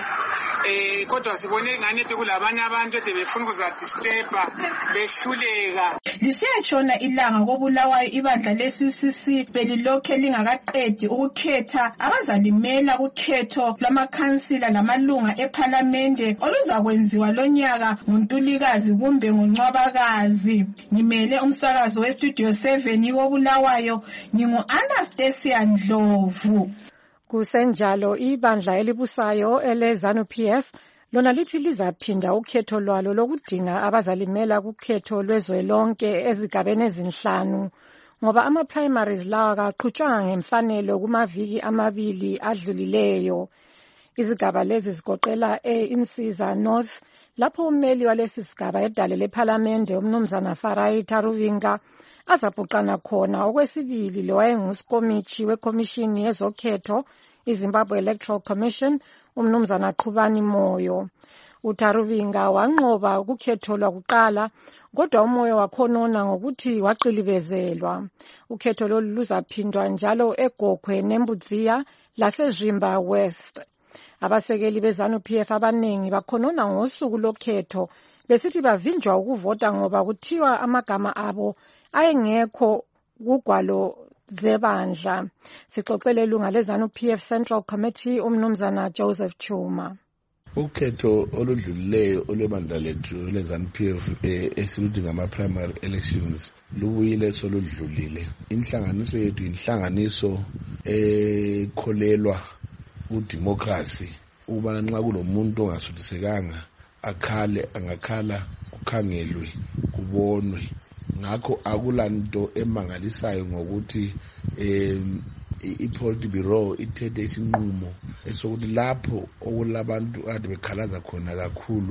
eh kodwa sibone ngani ethi kulabanye abantu ede befuna ukuzadisturba behluleka. Lisiyatshona ilanga koBulawayo ibandla le-C C C belilokhe lingakaqedi ukukhetha abazalimela kukhetho lwamakhansila lamalunga ephalamende oluzakwenziwa lonyaka ngoNtulikazi kumbe ngoNcwabakazi. Ngimele umsakazo westudio seven koBulawayo ngingu-Anastasia Ndlovu. Kusenjalo ibandla elibusayo ele-ZANU P F lona lithi lizaphinda ukhetho lwalo lokudinga abazalimela kukhetho lwezwelonke ezigabeni ezinhlanu ngoba ama-primaries lawa kaqhutshwanga ngemfanelo kumaviki amabili adlulileyo. Izigaba lezi zigoqela e-Insiza North lapho ummeli walesi sigaba edale lephalamende umnumzana Farai Taruvinga azabhuqana khona. Okwesibili lo wayenguskomithi wekomishini yezokhetho iZimbabwe Electoral Commission umnumzana Qhubani Moyo. uTaruvinga wanqoba ukukhetho lwakuqala kodwa umoya wakhonona ngokuthi waqilibezelwa. Ukhetho lolu luzaphindwa njalo eGokhwe neMbudziya laseZimba West. Abasekeli beZANU P F abaningi bakhonona ngosuku lokhetho besithi bavinjwa ukuvota ngoba kuthiwa amagama abo ayengekho kugwalo zebandla. Sixoxele ilunga leZANU P F Central Committee umnumzana Joseph Chuma. Ukhetho oludlulileyo olwebandla lethu leZANU P F esiluthi ngama-primary elections lubuyile soludlulile. Inhlanganiso yethu inhlanganiso ekholelwa kudemocracy ubana nxa kulomuntu ongasuthisekanga akhale angakhala kukhangelwe kubonwe. Ngakho akulanto emangalisayo ngokuthi em i-Polity Bureau ithethe isinqumo esokuthi lapho okulabantu ade bekhalaza khona kakhulu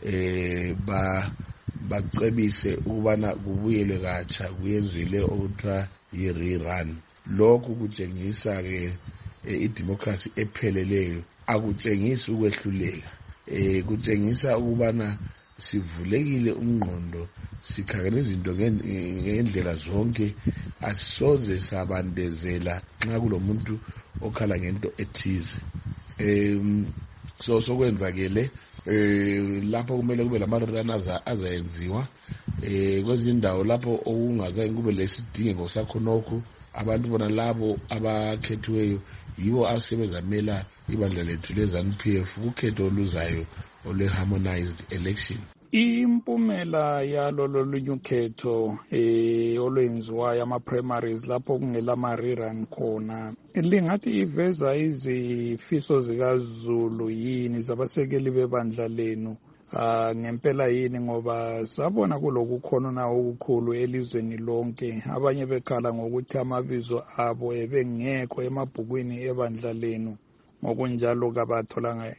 eh ba bacebise ukubana kubuyelwe katsha kuyenzile okuthiwa yi-rerun. Lokhu kutshengisa ke i-democracy epheleleyo, akutshengisi ukwehluleka, eh kutshengisa ukubana sivulekile umnqondo, sikhangela izinto ngendlela zonke, asisoze sabandezela nxa kulomuntu okhala ngento ethize. em so sokwenzakele eh lapho kumele kube lama-runners azayenziwa eh kwezindawo lapho okungazange kube lesidingeko sakhonokho. Abantu bona labo abakhethiweyo yibo asebezamela ibandla lethu leZANU P F ukhetho oluzayo ole-harmonized election. Impumela yalo lolunye ukhetho eh olwenziwayo ama-primaries lapho kungelama-rerun khona lingathi iveza izifiso zikaZulu yini zabasekeli bebandla lenu ah ngempela yini ngoba sabona kuloku khona na okukhulu elizweni lonke, abanye bekhala ngokuthi amabizo abo ebengekho emabhukwini ebandla lenu, ngokunjalo kabatholanga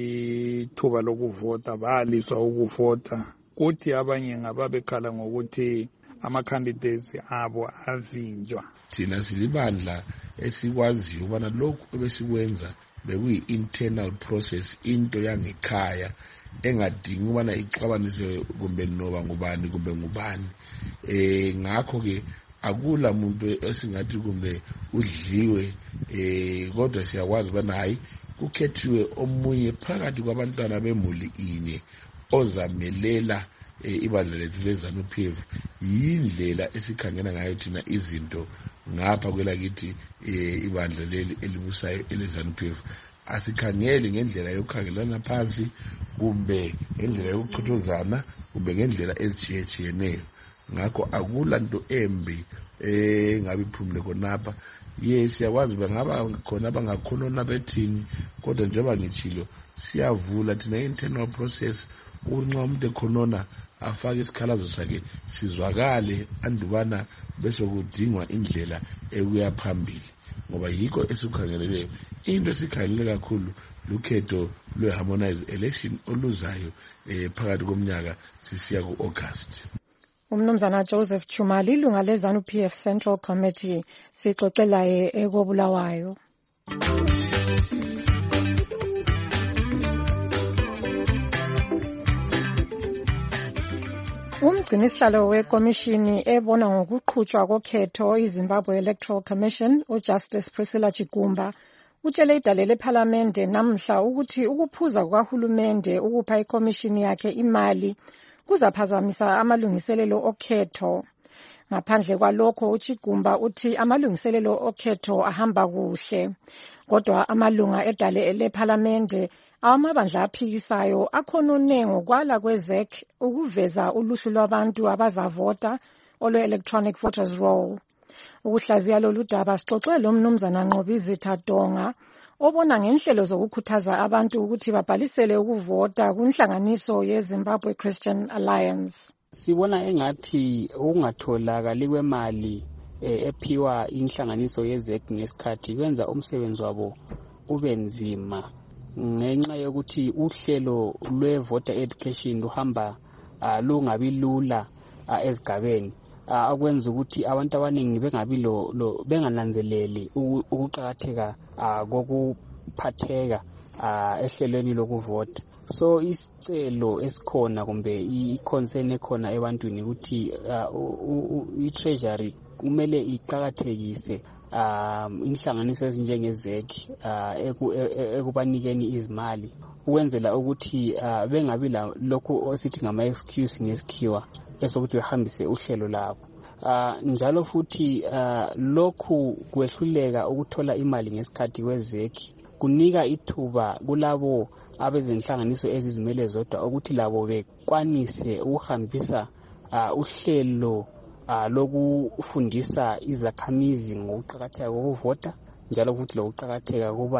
ithuba lokuvota baliswa ukuvota, kuthi abanye ngababekhala ngokuthi ama-candidates abo avinjwa. Thina silibandla esikwaziyo ubana lokhu ebesikwenza bekuyi-internal process, into yangekhaya engadingi ubana ixabanise kumbe noba ngubani kumbe ngubani. Eh ngakho ke akula muntu esingathi kumbe udliwe, eh kodwa siyakwazi ubana hayi kukhethiwe omunye phakathi kwabantwana bemuli inye ozamelela ibandla lethu leZANU P F. Yindlela esikhangela ngayo thina izinto ngapha kwelakithi ibandla leli elibusayo eleZANU P F. Asikhangeli ngendlela yokukhangelana phansi kumbe ngendlela yokuqhuthuzana kumbe ngendlela ezitshiyetshiyeneyo. Ngakho akula nto embi engabe iphumile khonapha. Yes, siyakwazi bengaba khona bangakhonona bethini, kodwa njengoba ngitshilo siyavula thina internal process ukuthi nxa umuntu ekhonona afake isikhalazo sakhe sizwakale andubana bese kudingwa indlela ekuya phambili, ngoba yikho esikhangeleleyo. Into esikhangelele kakhulu lukhetho lwe-harmonized election oluzayo eh, phakathi komnyaka sisiya ku-August. Umnumzana Joseph Chumali, ilunga leZANU P F Central Committee, sixoxelaye ekobulawayo. Umgcinisihlalo wekomishini ebona ngokuqhutshwa kokhetho iZimbabwe Electoral Commission, uJustice Priscilla Chigumba, utshele idale lephalamende namhla ukuthi ukuphuza kukahulumende ukupha ikomishini yakhe imali kuzaphazamisa amalungiselelo okhetho. Ngaphandle kwalokho, uChigumba uthi amalungiselelo okhetho ahamba kuhle, kodwa amalunga edale lephalamende amabandla aphikisayo akhonone ngokwala kwe-Z E C ukuveza uluhlu lwabantu abazavota olwe-electronic voters roll. Ukuhlaziya lolu daba sixoxe lo mnumzana Nqobizitha Donga obona ngenhlelo zokukhuthaza abantu ukuthi babhalisele ukuvota kunhlanganiso yeZimbabwe Christian Alliance. Sibona engathi ukungatholakali kwemali ephiwa inhlanganiso ye-Z E C ngesikhathi kwenza umsebenzi wabo ube nzima, ngenxa yokuthi uhlelo lwe-voter education luhamba lungabi lula ezigabeni, akwenza ukuthi abantu abaningi bengabi lo bengananzeleli ukuqhakatheka kokuphatheka ehlelweni lokuvota. So isicelo esikhona kumbe i-concern ekhona ebantwini ukuthi i-treasury kumele iqhakathekise um inhlanganiso ezinjenge-Z E C ekubanikeni izimali ukwenzela ukuthi bengabi lokho osithi ngama-excuse ngesikhiwa esokuthi behambise uhlelo labo. Uh, njalo futhi uh, lokhu kwehluleka ukuthola imali ngesikhathi kwe-Z E C kunika ithuba kulabo abezinhlanganiso ezizimele zodwa ukuthi labo bekwanise ukuhambisa uh, uhlelo uh, lokufundisa izakhamizi ngokuqakatheka kokuvota, njalo futhi lokuqakatheka kuba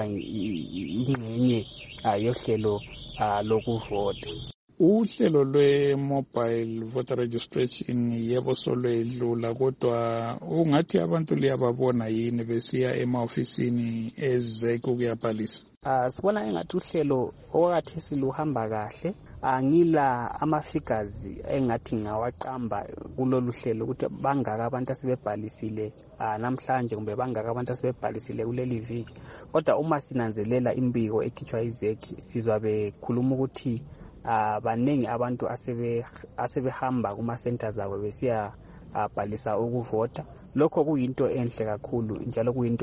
ingxenye uh, yohlelo uh, lokuvota. Uhlelo lwe-mobile voter registration yebo solwedlula, kodwa ungathi abantu liyababona yini besiya ema-ofisini ez-Z E C ukuyabhalisa? Uh, sibona engathi uhlelo okwakathi siluhamba kahle. Angila ama-figures engathi ngawaqamba kulolu hlelo ukuthi bangaka abantu asebebhalisile uh, namhlanje kumbe bangaka abantu asebebhalisile kuleli viki, kodwa uma sinanzelela imbiko ekhitshwa yi-Z E C sizwa bekhuluma ukuthi Uh, baningi abantu asebe asebehamba kuma centers abo besiya uh, bhalisa ukuvota. Lokho kuyinto enhle kakhulu njalo kuyinto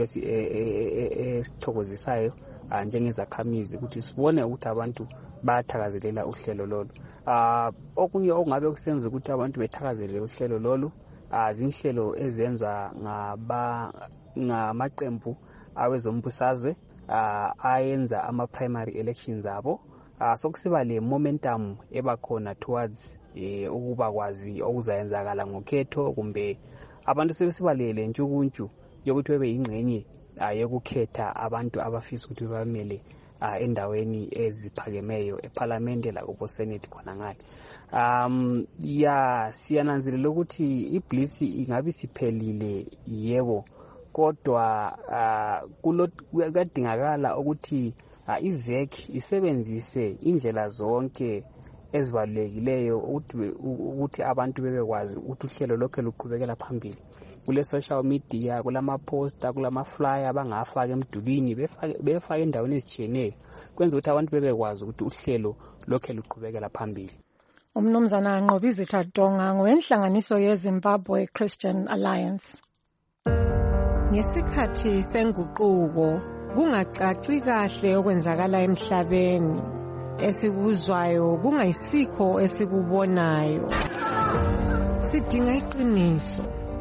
esithokozisayo uh, njengezakhamizi ukuthi sibone ukuthi abantu bayathakazelela uhlelo lolu. Uh, okunye okungabe kusenza ukuthi abantu bethakazelele uhlelo lolu uh, zinhlelo ezenza ngaba ngamaqembu awezombusazwe uh, ayenza ama primary elections abo. Uh, sokusiba le momentum ebakhona towards eh, ukuba kwazi okuzayenzakala ngokhetho kumbe abantu sebesibalele ntshukuntshu yokuthi bebe ingxenye uh, yokukhetha abantu abafisa ukuthi bamele uh, endaweni eziphakemeyo eParliament la kubo Senate khona ngale. Um ya siyananzelela ukuthi iblitz ingabe siphelile yebo, kodwa uh, kulo kuyadingakala ukuthi Uh, i-Z E C isebenzise indlela zonke ezibalulekileyo ukuthi ukuthi abantu bebekwazi ukuthi uhlelo lokho luqhubekela phambili kule social media, kulama poster, kulama flyer abangafaka emdulini befake befake endaweni ezitshiyeneyo kwenza ukuthi abantu bebekwazi ukuthi uhlelo lokho luqhubekela phambili. Umnumzana Nqobizitha Donga ngowenhlanganiso yeZimbabwe Christian Alliance. Ngesikhathi senguquko kungacaci kahle okwenzakala emhlabeni, esikuzwayo kungayisikho esikubonayo. Sidinga iqiniso,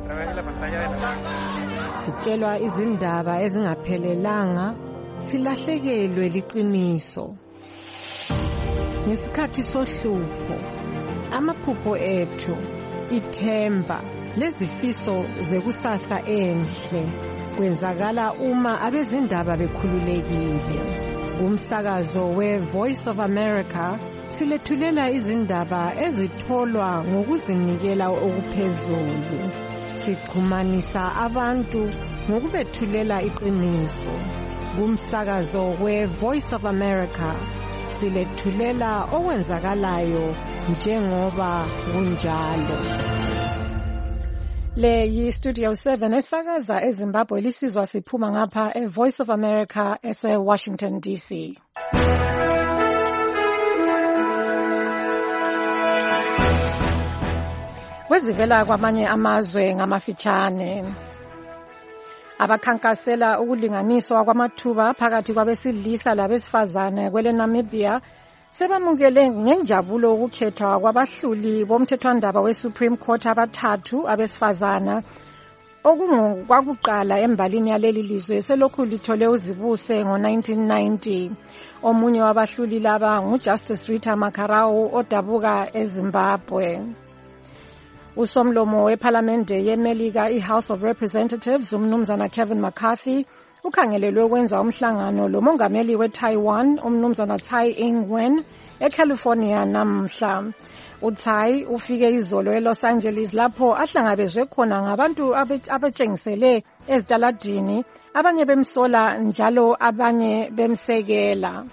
sitshelwa izindaba ezingaphelelanga, silahlekelwe liqiniso. ngesikhathi sohlupho, amaphupho ethu, ithemba lezifiso zekusasa enhle kwenzakala uma abezindaba bekhululekile. Umsakazo we-Voice of America silethulela izindaba ezitholwa ngokuzinikela okuphezulu. Sixhumanisa abantu ngokubethulela iqiniso. Kumsakazo we-Voice of America silethulela okwenzakalayo njengoba kunjalo. Le yi Studio seven esakaza eZimbabwe lisizwa siphuma ngapha e-Voice of America ese-Washington D C. Kwezivela kwamanye amazwe ngamafitshane. Abakhankasela ukulinganiswa kwamathuba phakathi kwabesilisa labesifazane kwele Namibia sebamukele ngenjabulo ukukhethwa kwabahluli bomthethwandaba we-Supreme Court abathathu abesifazana okungokwakuqala embalini yaleli lizwe selokhu lithole uzibuse ngo-nineteen ninety. Omunye wabahluli laba nguJustice Rita Makarau odabuka eZimbabwe. Usomlomo wePhalamende yeMelika iHouse of Representatives umnumzana Kevin McCarthy ukhangelelwe ukwenza umhlangano lomongameli weTaiwan umnumzana Tsai Ing-wen eCalifornia namhla. uTsai ufike izolo eLos Angeles lapho ahlangabezwe khona ngabantu abatshengisele ezitaladini, abanye bemsola njalo abanye bemsekela.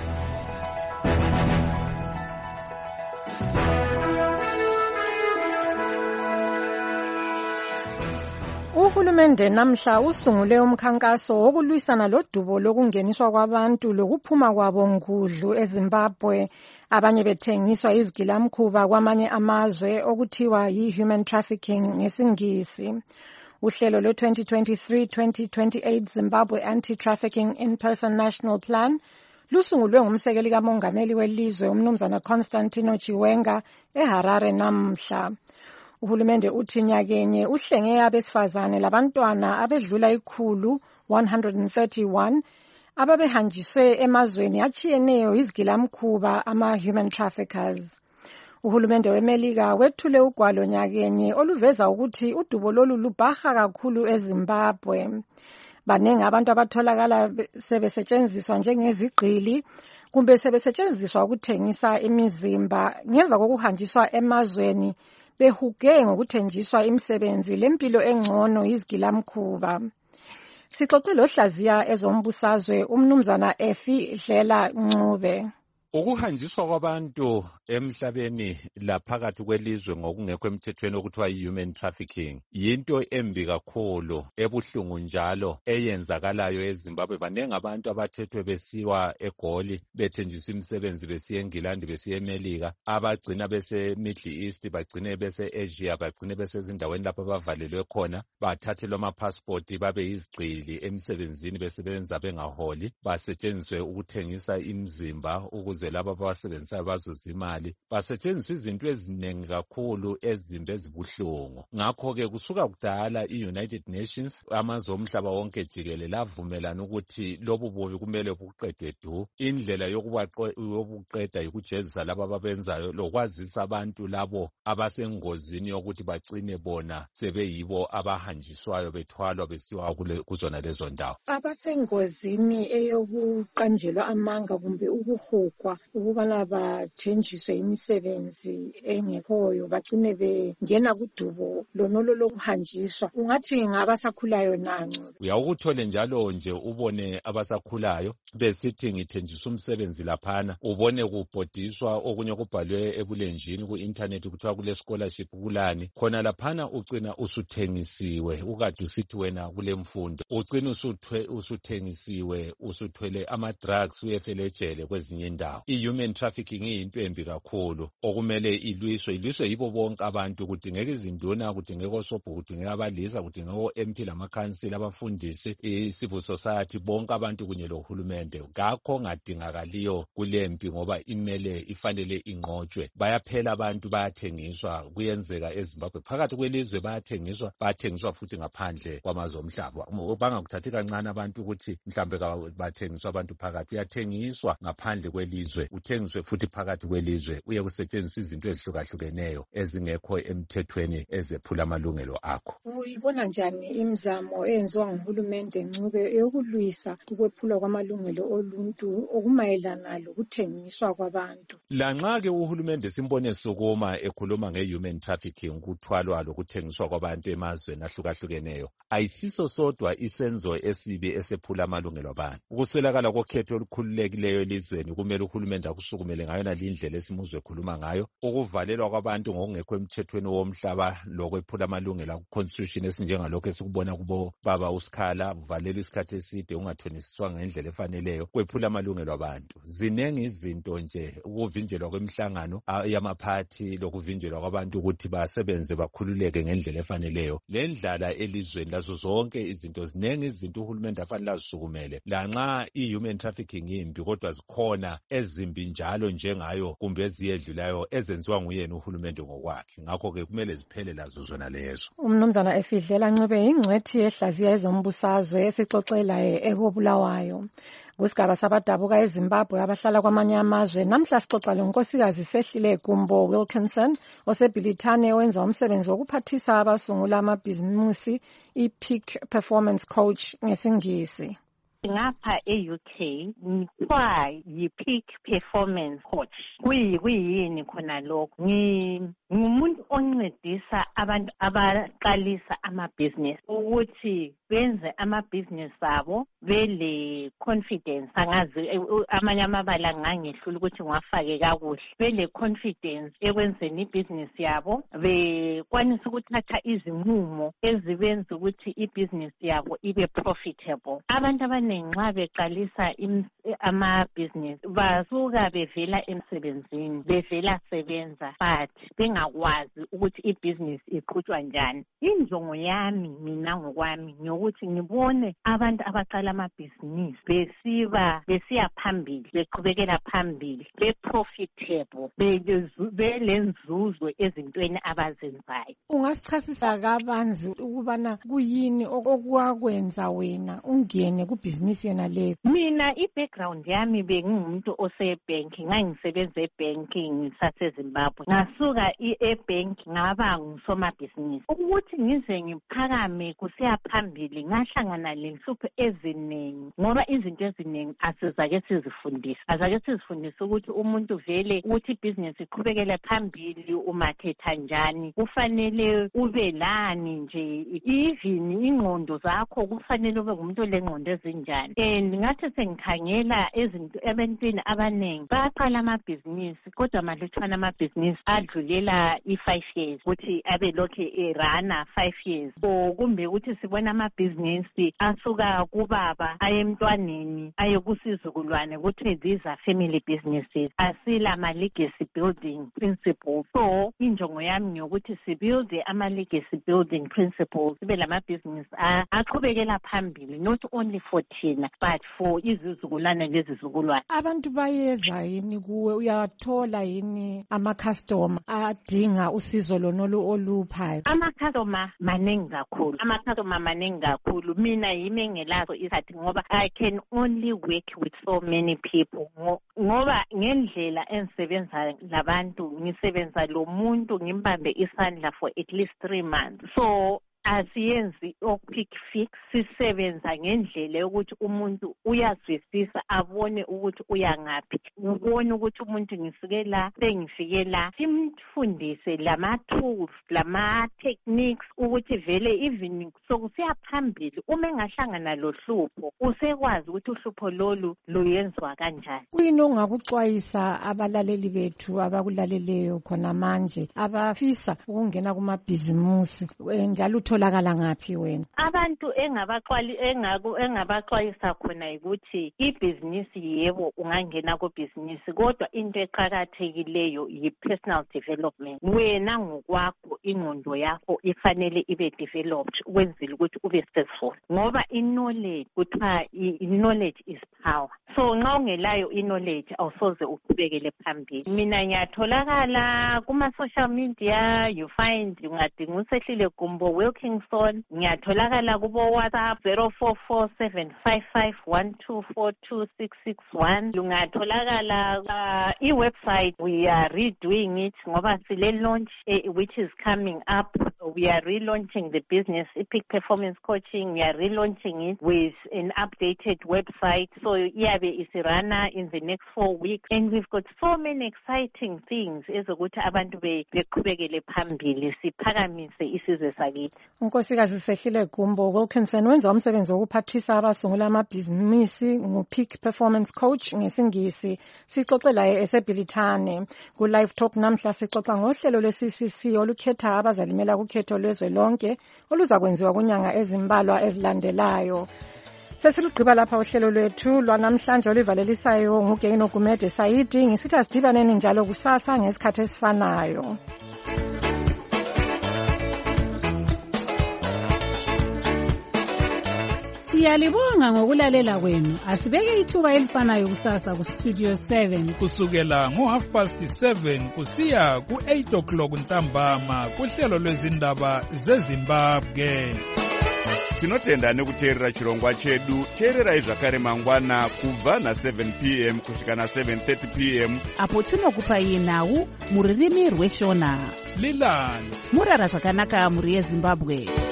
Uhulumende namhla usungule umkhankaso wokulwisana lodubo lokungeniswa kwabantu lokuphuma kwabo ngudlu eZimbabwe, abanye bethengiswa izigilamkhuba kwamanye amazwe okuthiwa yi-human trafficking ngesingisi. Uhlelo lwe-twenty twenty-three twenty twenty-eight Zimbabwe Anti-Trafficking In-Person National Plan lusungulwe ngumsekeli kamongameli welizwe umnumzana Constantino Chiwenga eHarare namhla. Uhulumende uthi nyakenye uhlenge abesifazane labantwana abedlula ikhulu one hundred thirty-one ababehanjiswe emazweni atshiyeneyo izigilamkhuba ama-human traffickers. Uhulumende weMelika wethule ugwalo nyakenye oluveza ukuthi udubo lolu lubhaha kakhulu eZimbabwe. Banengi abantu abatholakala sebesetshenziswa njengezigqili kumbe sebesetshenziswa ukuthengisa imizimba ngemva kokuhanjiswa emazweni behuge ngokuthenjiswa imisebenzi lempilo engcono izigilamkhuba. Sixoxe lohlaziya ezombusazwe umnumzana Efi Dlela Ncube. Ukuhanjiswa kwabantu emhlabeni laphakathi kwelizwe ngokungekho emthethweni okuthiwa yi-human trafficking yinto embi kakhulu ebuhlungu njalo eyenzakalayo eZimbabwe. Banengi abantu abathethwe besiwa eGoli bethenjiswa imisebenzi besiya eNgilandi besiya eMelika, abagcina bese Middle East, bagcine bese Asia, bagcine bese ezindaweni lapho abavalelwe khona, bathathelwe ama-passport babe yizigqili emsebenzini besebenza bengaholi, basetshenziswe ukuthengisa imizimba ukuze laba abasebenzisayo bazuze imali, basetshenziswa izinto eziningi kakhulu ezimbi ezibuhlungu. Ngakho-ke kusuka kudala i-United Nations, amazwe omhlaba wonke jikelele lavumelana ukuthi lobu bubi kumele buqedwe du. Indlela yokubuqeda yikujezisa laba ababenzayo lokwazisa abantu labo abasengozini yokuthi bagcine bona sebeyibo abahanjiswayo bethwalwa besiwa kuzona lezo ndawo. Abasengozini eyokuqanjelwa amanga kumbe ukuhugwa ukubana bathenjiswe imisebenzi engekhoyo bagcine bengena kudubo lonolo lokuhanjiswa, ungathi ngabasakhulayo nancu. Uyawukuthole njalo nje ubone abasakhulayo besithi ngithenjiswa umsebenzi laphana, ubone kubhodiswa okunye kubhalwe ebulenjini ku-internet kuthiwa kule scholarship kulani, khona laphana ucina usuthengisiwe ukade usithi wena kule mfundo, ucina usuthengisiwe usuthwele ama-drugs uyefele ejele kwezinye indawo. I-human trafficking iyinto embi kakhulu okumele ilwiswe ilwiswe yibo bonke abantu, kudingeka izinduna, kudingeka osobho, kudingeka abalisa, kudingeka o-M P lamakhansila, abafundisi, i-civil society, bonke abantu kunye lohulumende. Ngakho ngadingakaliyo kulempi ngoba imele ifanele inqotshwe. Bayaphela abantu, bayathengiswa, kuyenzeka eZimbabwe phakathi kwelizwe bayathengiswa, bayathengiswa futhi ngaphandle kwamazwe omhlaba. Bangakuthathi kancane abantu ukuthi mhlambe bathengiswa abantu phakathi, uyathengiswa ngaphandle kwelizwe kwelizwe uthengiswe futhi phakathi kwelizwe uye kusetshenziswa izinto ezihlukahlukeneyo ezingekho emthethweni ezephula amalungelo akho. Uyibona njani imizamo eyenziwa nguhulumende ncube yokulwisa ukwephulwa kwamalungelo oluntu okumayelana lokuthengiswa kwabantu? Lanxa-ke uhulumende simbone sukuma ekhuluma nge-human trafficking, ukuthwalwa lokuthengiswa kwabantu emazweni ahlukahlukeneyo, ayisiso sodwa isenzo esibi esephula amalungelo abantu. Ukuswelakala kokhetho olukhululekileyo elizweni kumele uhulumende akusukumele ngayona lindlela esimuzwe ekhuluma ngayo. Ukuvalelwa kwabantu ngokungekho emthethweni womhlaba lokwephula amalungelo aku-constitution esinjengalokho esikubona kubo baba uSikhala, uvalelwa isikhathi eside ungathonisiswanga ngendlela efaneleyo, kwephula amalungelo abantu. Zinengi izinto nje, ukuvinjelwa kwemihlangano yamaphathi lokuvinjelwa kwabantu ukuthi basebenze bakhululeke ngendlela efaneleyo. Le ndlala elizweni lazo zonke izinto, zinengi izinto uhulumende afanele azisukumele. Lanxa i-human trafficking imbi, kodwa zikhona ezimbi njalo njengayo kumbe eziyedlulayo ezenziwa nguyena uhulumende ngokwakhe. Ngakho-ke kumele ziphele lazo zona lezo. Umnumzana Efidlela Ncube ingcwethi yehlaziya ezombusazwe esixoxela ekobulawayo kusigaba sabadabuka eZimbabwe abahlala kwamanye amazwe. Namhla sixoxa lonkosikazi Sehlile Gumbo Wilkinson osebhilithane owenza umsebenzi wokuphathisa abasungula amabhizimusi i-Peak Performance Coach ngesingisi. Ngapha e-U K ngithiwa yi-Peak Performance Coach. Kuyini khona lokho? Ngumuntu oncedisa abantu abaqalisa amabhizinisi ukuthi benze amabhizinisi abo bele confidence. Angazi amanye amabala ngangehlula ukuthi ngiwafake kakuhle. Bele confidence ekwenzeni ibhizinisi yabo, bekwanisa ukuthatha izinqumo ezibenza ukuthi ibhizinisi yabo ibe profitable. Abantu abaningi nxa beqalisa amabhizinisi basuka bevela emsebenzini, bevela sebenza, but bengakwazi ukuthi ibhizinisi iqhutshwa njani. Injongo yami mina ngokwami ukuthi ngibone abantu abaqala amabhizinisi besiba besiya phambili, beqhubekela phambili, be-profitable, belenzuzo ezintweni abazenzayo. Ungasichasisa kabanzi ukubana kuyini okwakwenza wena ungene kubhizinisi yona leyo? Mina i-background yami bengumuntu ose-banking, ngangisebenza e-banking ngisaseZimbabwe. Ngasuka e-bank ngaba ngusomabhizinisi. Ukuthi ngize ngiphakame kusiya phambili ngahlangana lenhlupho eziningi, ngoba izinto eziningi asizake sizifundisa. Azake sizifundisa ukuthi umuntu vele ukuthi ibhizinisi iqhubekele phambili umathetha njani, kufanele ube lani nje, even ingqondo zakho kufanele ube ngumuntu olengqondo ezinjani. And ngathi sengikhangela ezinto ebantwini abaningi baqala amabhizinisi, kodwa malutshwana amabhizinisi adlulela i-five years ukuthi abe lokhu erana five years. So kumbe ukuthi sibona amabhizinisi asuka kubaba aye emntwaneni aye kusizukulwane ukuthi these are family businesses, asila ama-legacy building principles. So injongo yami ngiyokuthi sibuilde ama-legacy building principles, sibe lamabhizinisi aqhubekela phambili, not only for thina but for izizukulwane lezizukulwane. Abantu bayeza yini kuwe, uyathola yini ama-customer adinga usizo lonolu oluphayo? Ama-customer maningi kakhulu, ama-customer maningi kakhulu. Mina yimi engelazo isikhathi ngoba I can only work with so many people. Ngoba ngendlela engisebenza labantu, ngisebenza lo muntu ngimbambe isandla for at least three months. So asiyenzi o-quick fix, sisebenza ngendlela yokuthi umuntu uyazwisisa, abone ukuthi uyangaphi, ubone ukuthi umuntu ngisuke la sengifike la, simfundise lama-tools lama-techniques ukuthi vele even sokusiya phambili uma engahlangana lohlupho usekwazi ukuthi uhlupho lolu luyenzwa kanjani. Kuyini ongakuxwayisa abalaleli bethu abakulaleleyo khona manje abafisa ukungena kumabhizimusi njalo utholakala ngaphi wena? Abantu engabaxwali engaku engabaxwayisa khona ukuthi ibhizinisi yebo ungangena kubhizinisi, kodwa into eqhakathekileyo yi-personal development. Wena ngokwakho ingqondo yakho ifanele ibe developed ukwenzela ukuthi ube successful, ngoba i-knowledge kuthiwa i-knowledge is power. So nxa ungelayo i-knowledge awusoze uqhubekele phambili. Mina ngiyatholakala kuma-social media, you find ungadinga uSehlile Gumbo Wilkinson Walking Stone. Ngiyatholakala kubo WhatsApp zero four four seven five five one two four two six six one. Lungatholakala uh, e-website. We are redoing it ngoba sile launch uh, which is coming up. We are relaunching the business, Epic Performance Coaching. We are relaunching it with an updated website. So iyabe isirana in the next four weeks. And we've got so many exciting things ezokuthi abantu beqhubekele phambili siphakamise isizwe sakithi. Unkosikazi Sehlile Gumbo Wilkinson wenza umsebenzi wokuphathisa abasungula amabhizinisi ngu-Peak Performance Coach ngesingisi. Sixoxe laye eseBilithane. Ku-Live Talk namhla sixoxa ngohlelo lwe-C C C olukhetha abazalimela kukhetho lwezwe lonke oluzakwenziwa kunyanga ezimbalwa ezilandelayo. Sesilugqiba lapha uhlelo lwethu lwanamhlanje olivalelisayo nguGain Ogumede Saidi. Ngisithi asidibaneni njalo kusasa ngesikhathi esifanayo. Siyalibonga ngokulalela kwenu. Asibeke ithuba elifanayo kusasa ku Studio seven kusukela ngo half past seven kusiya ku eight o'clock ntambama kuhlelo lwezindaba zeZimbabwe. Tinotenda nekuteerera chirongwa chedu. Teererai zvakare mangwana kubva na seven p m kusvika na seven thirty p m apo tinokupai nhau mururimi rweshona. Lilani murara zvakanaka muri yeZimbabwe.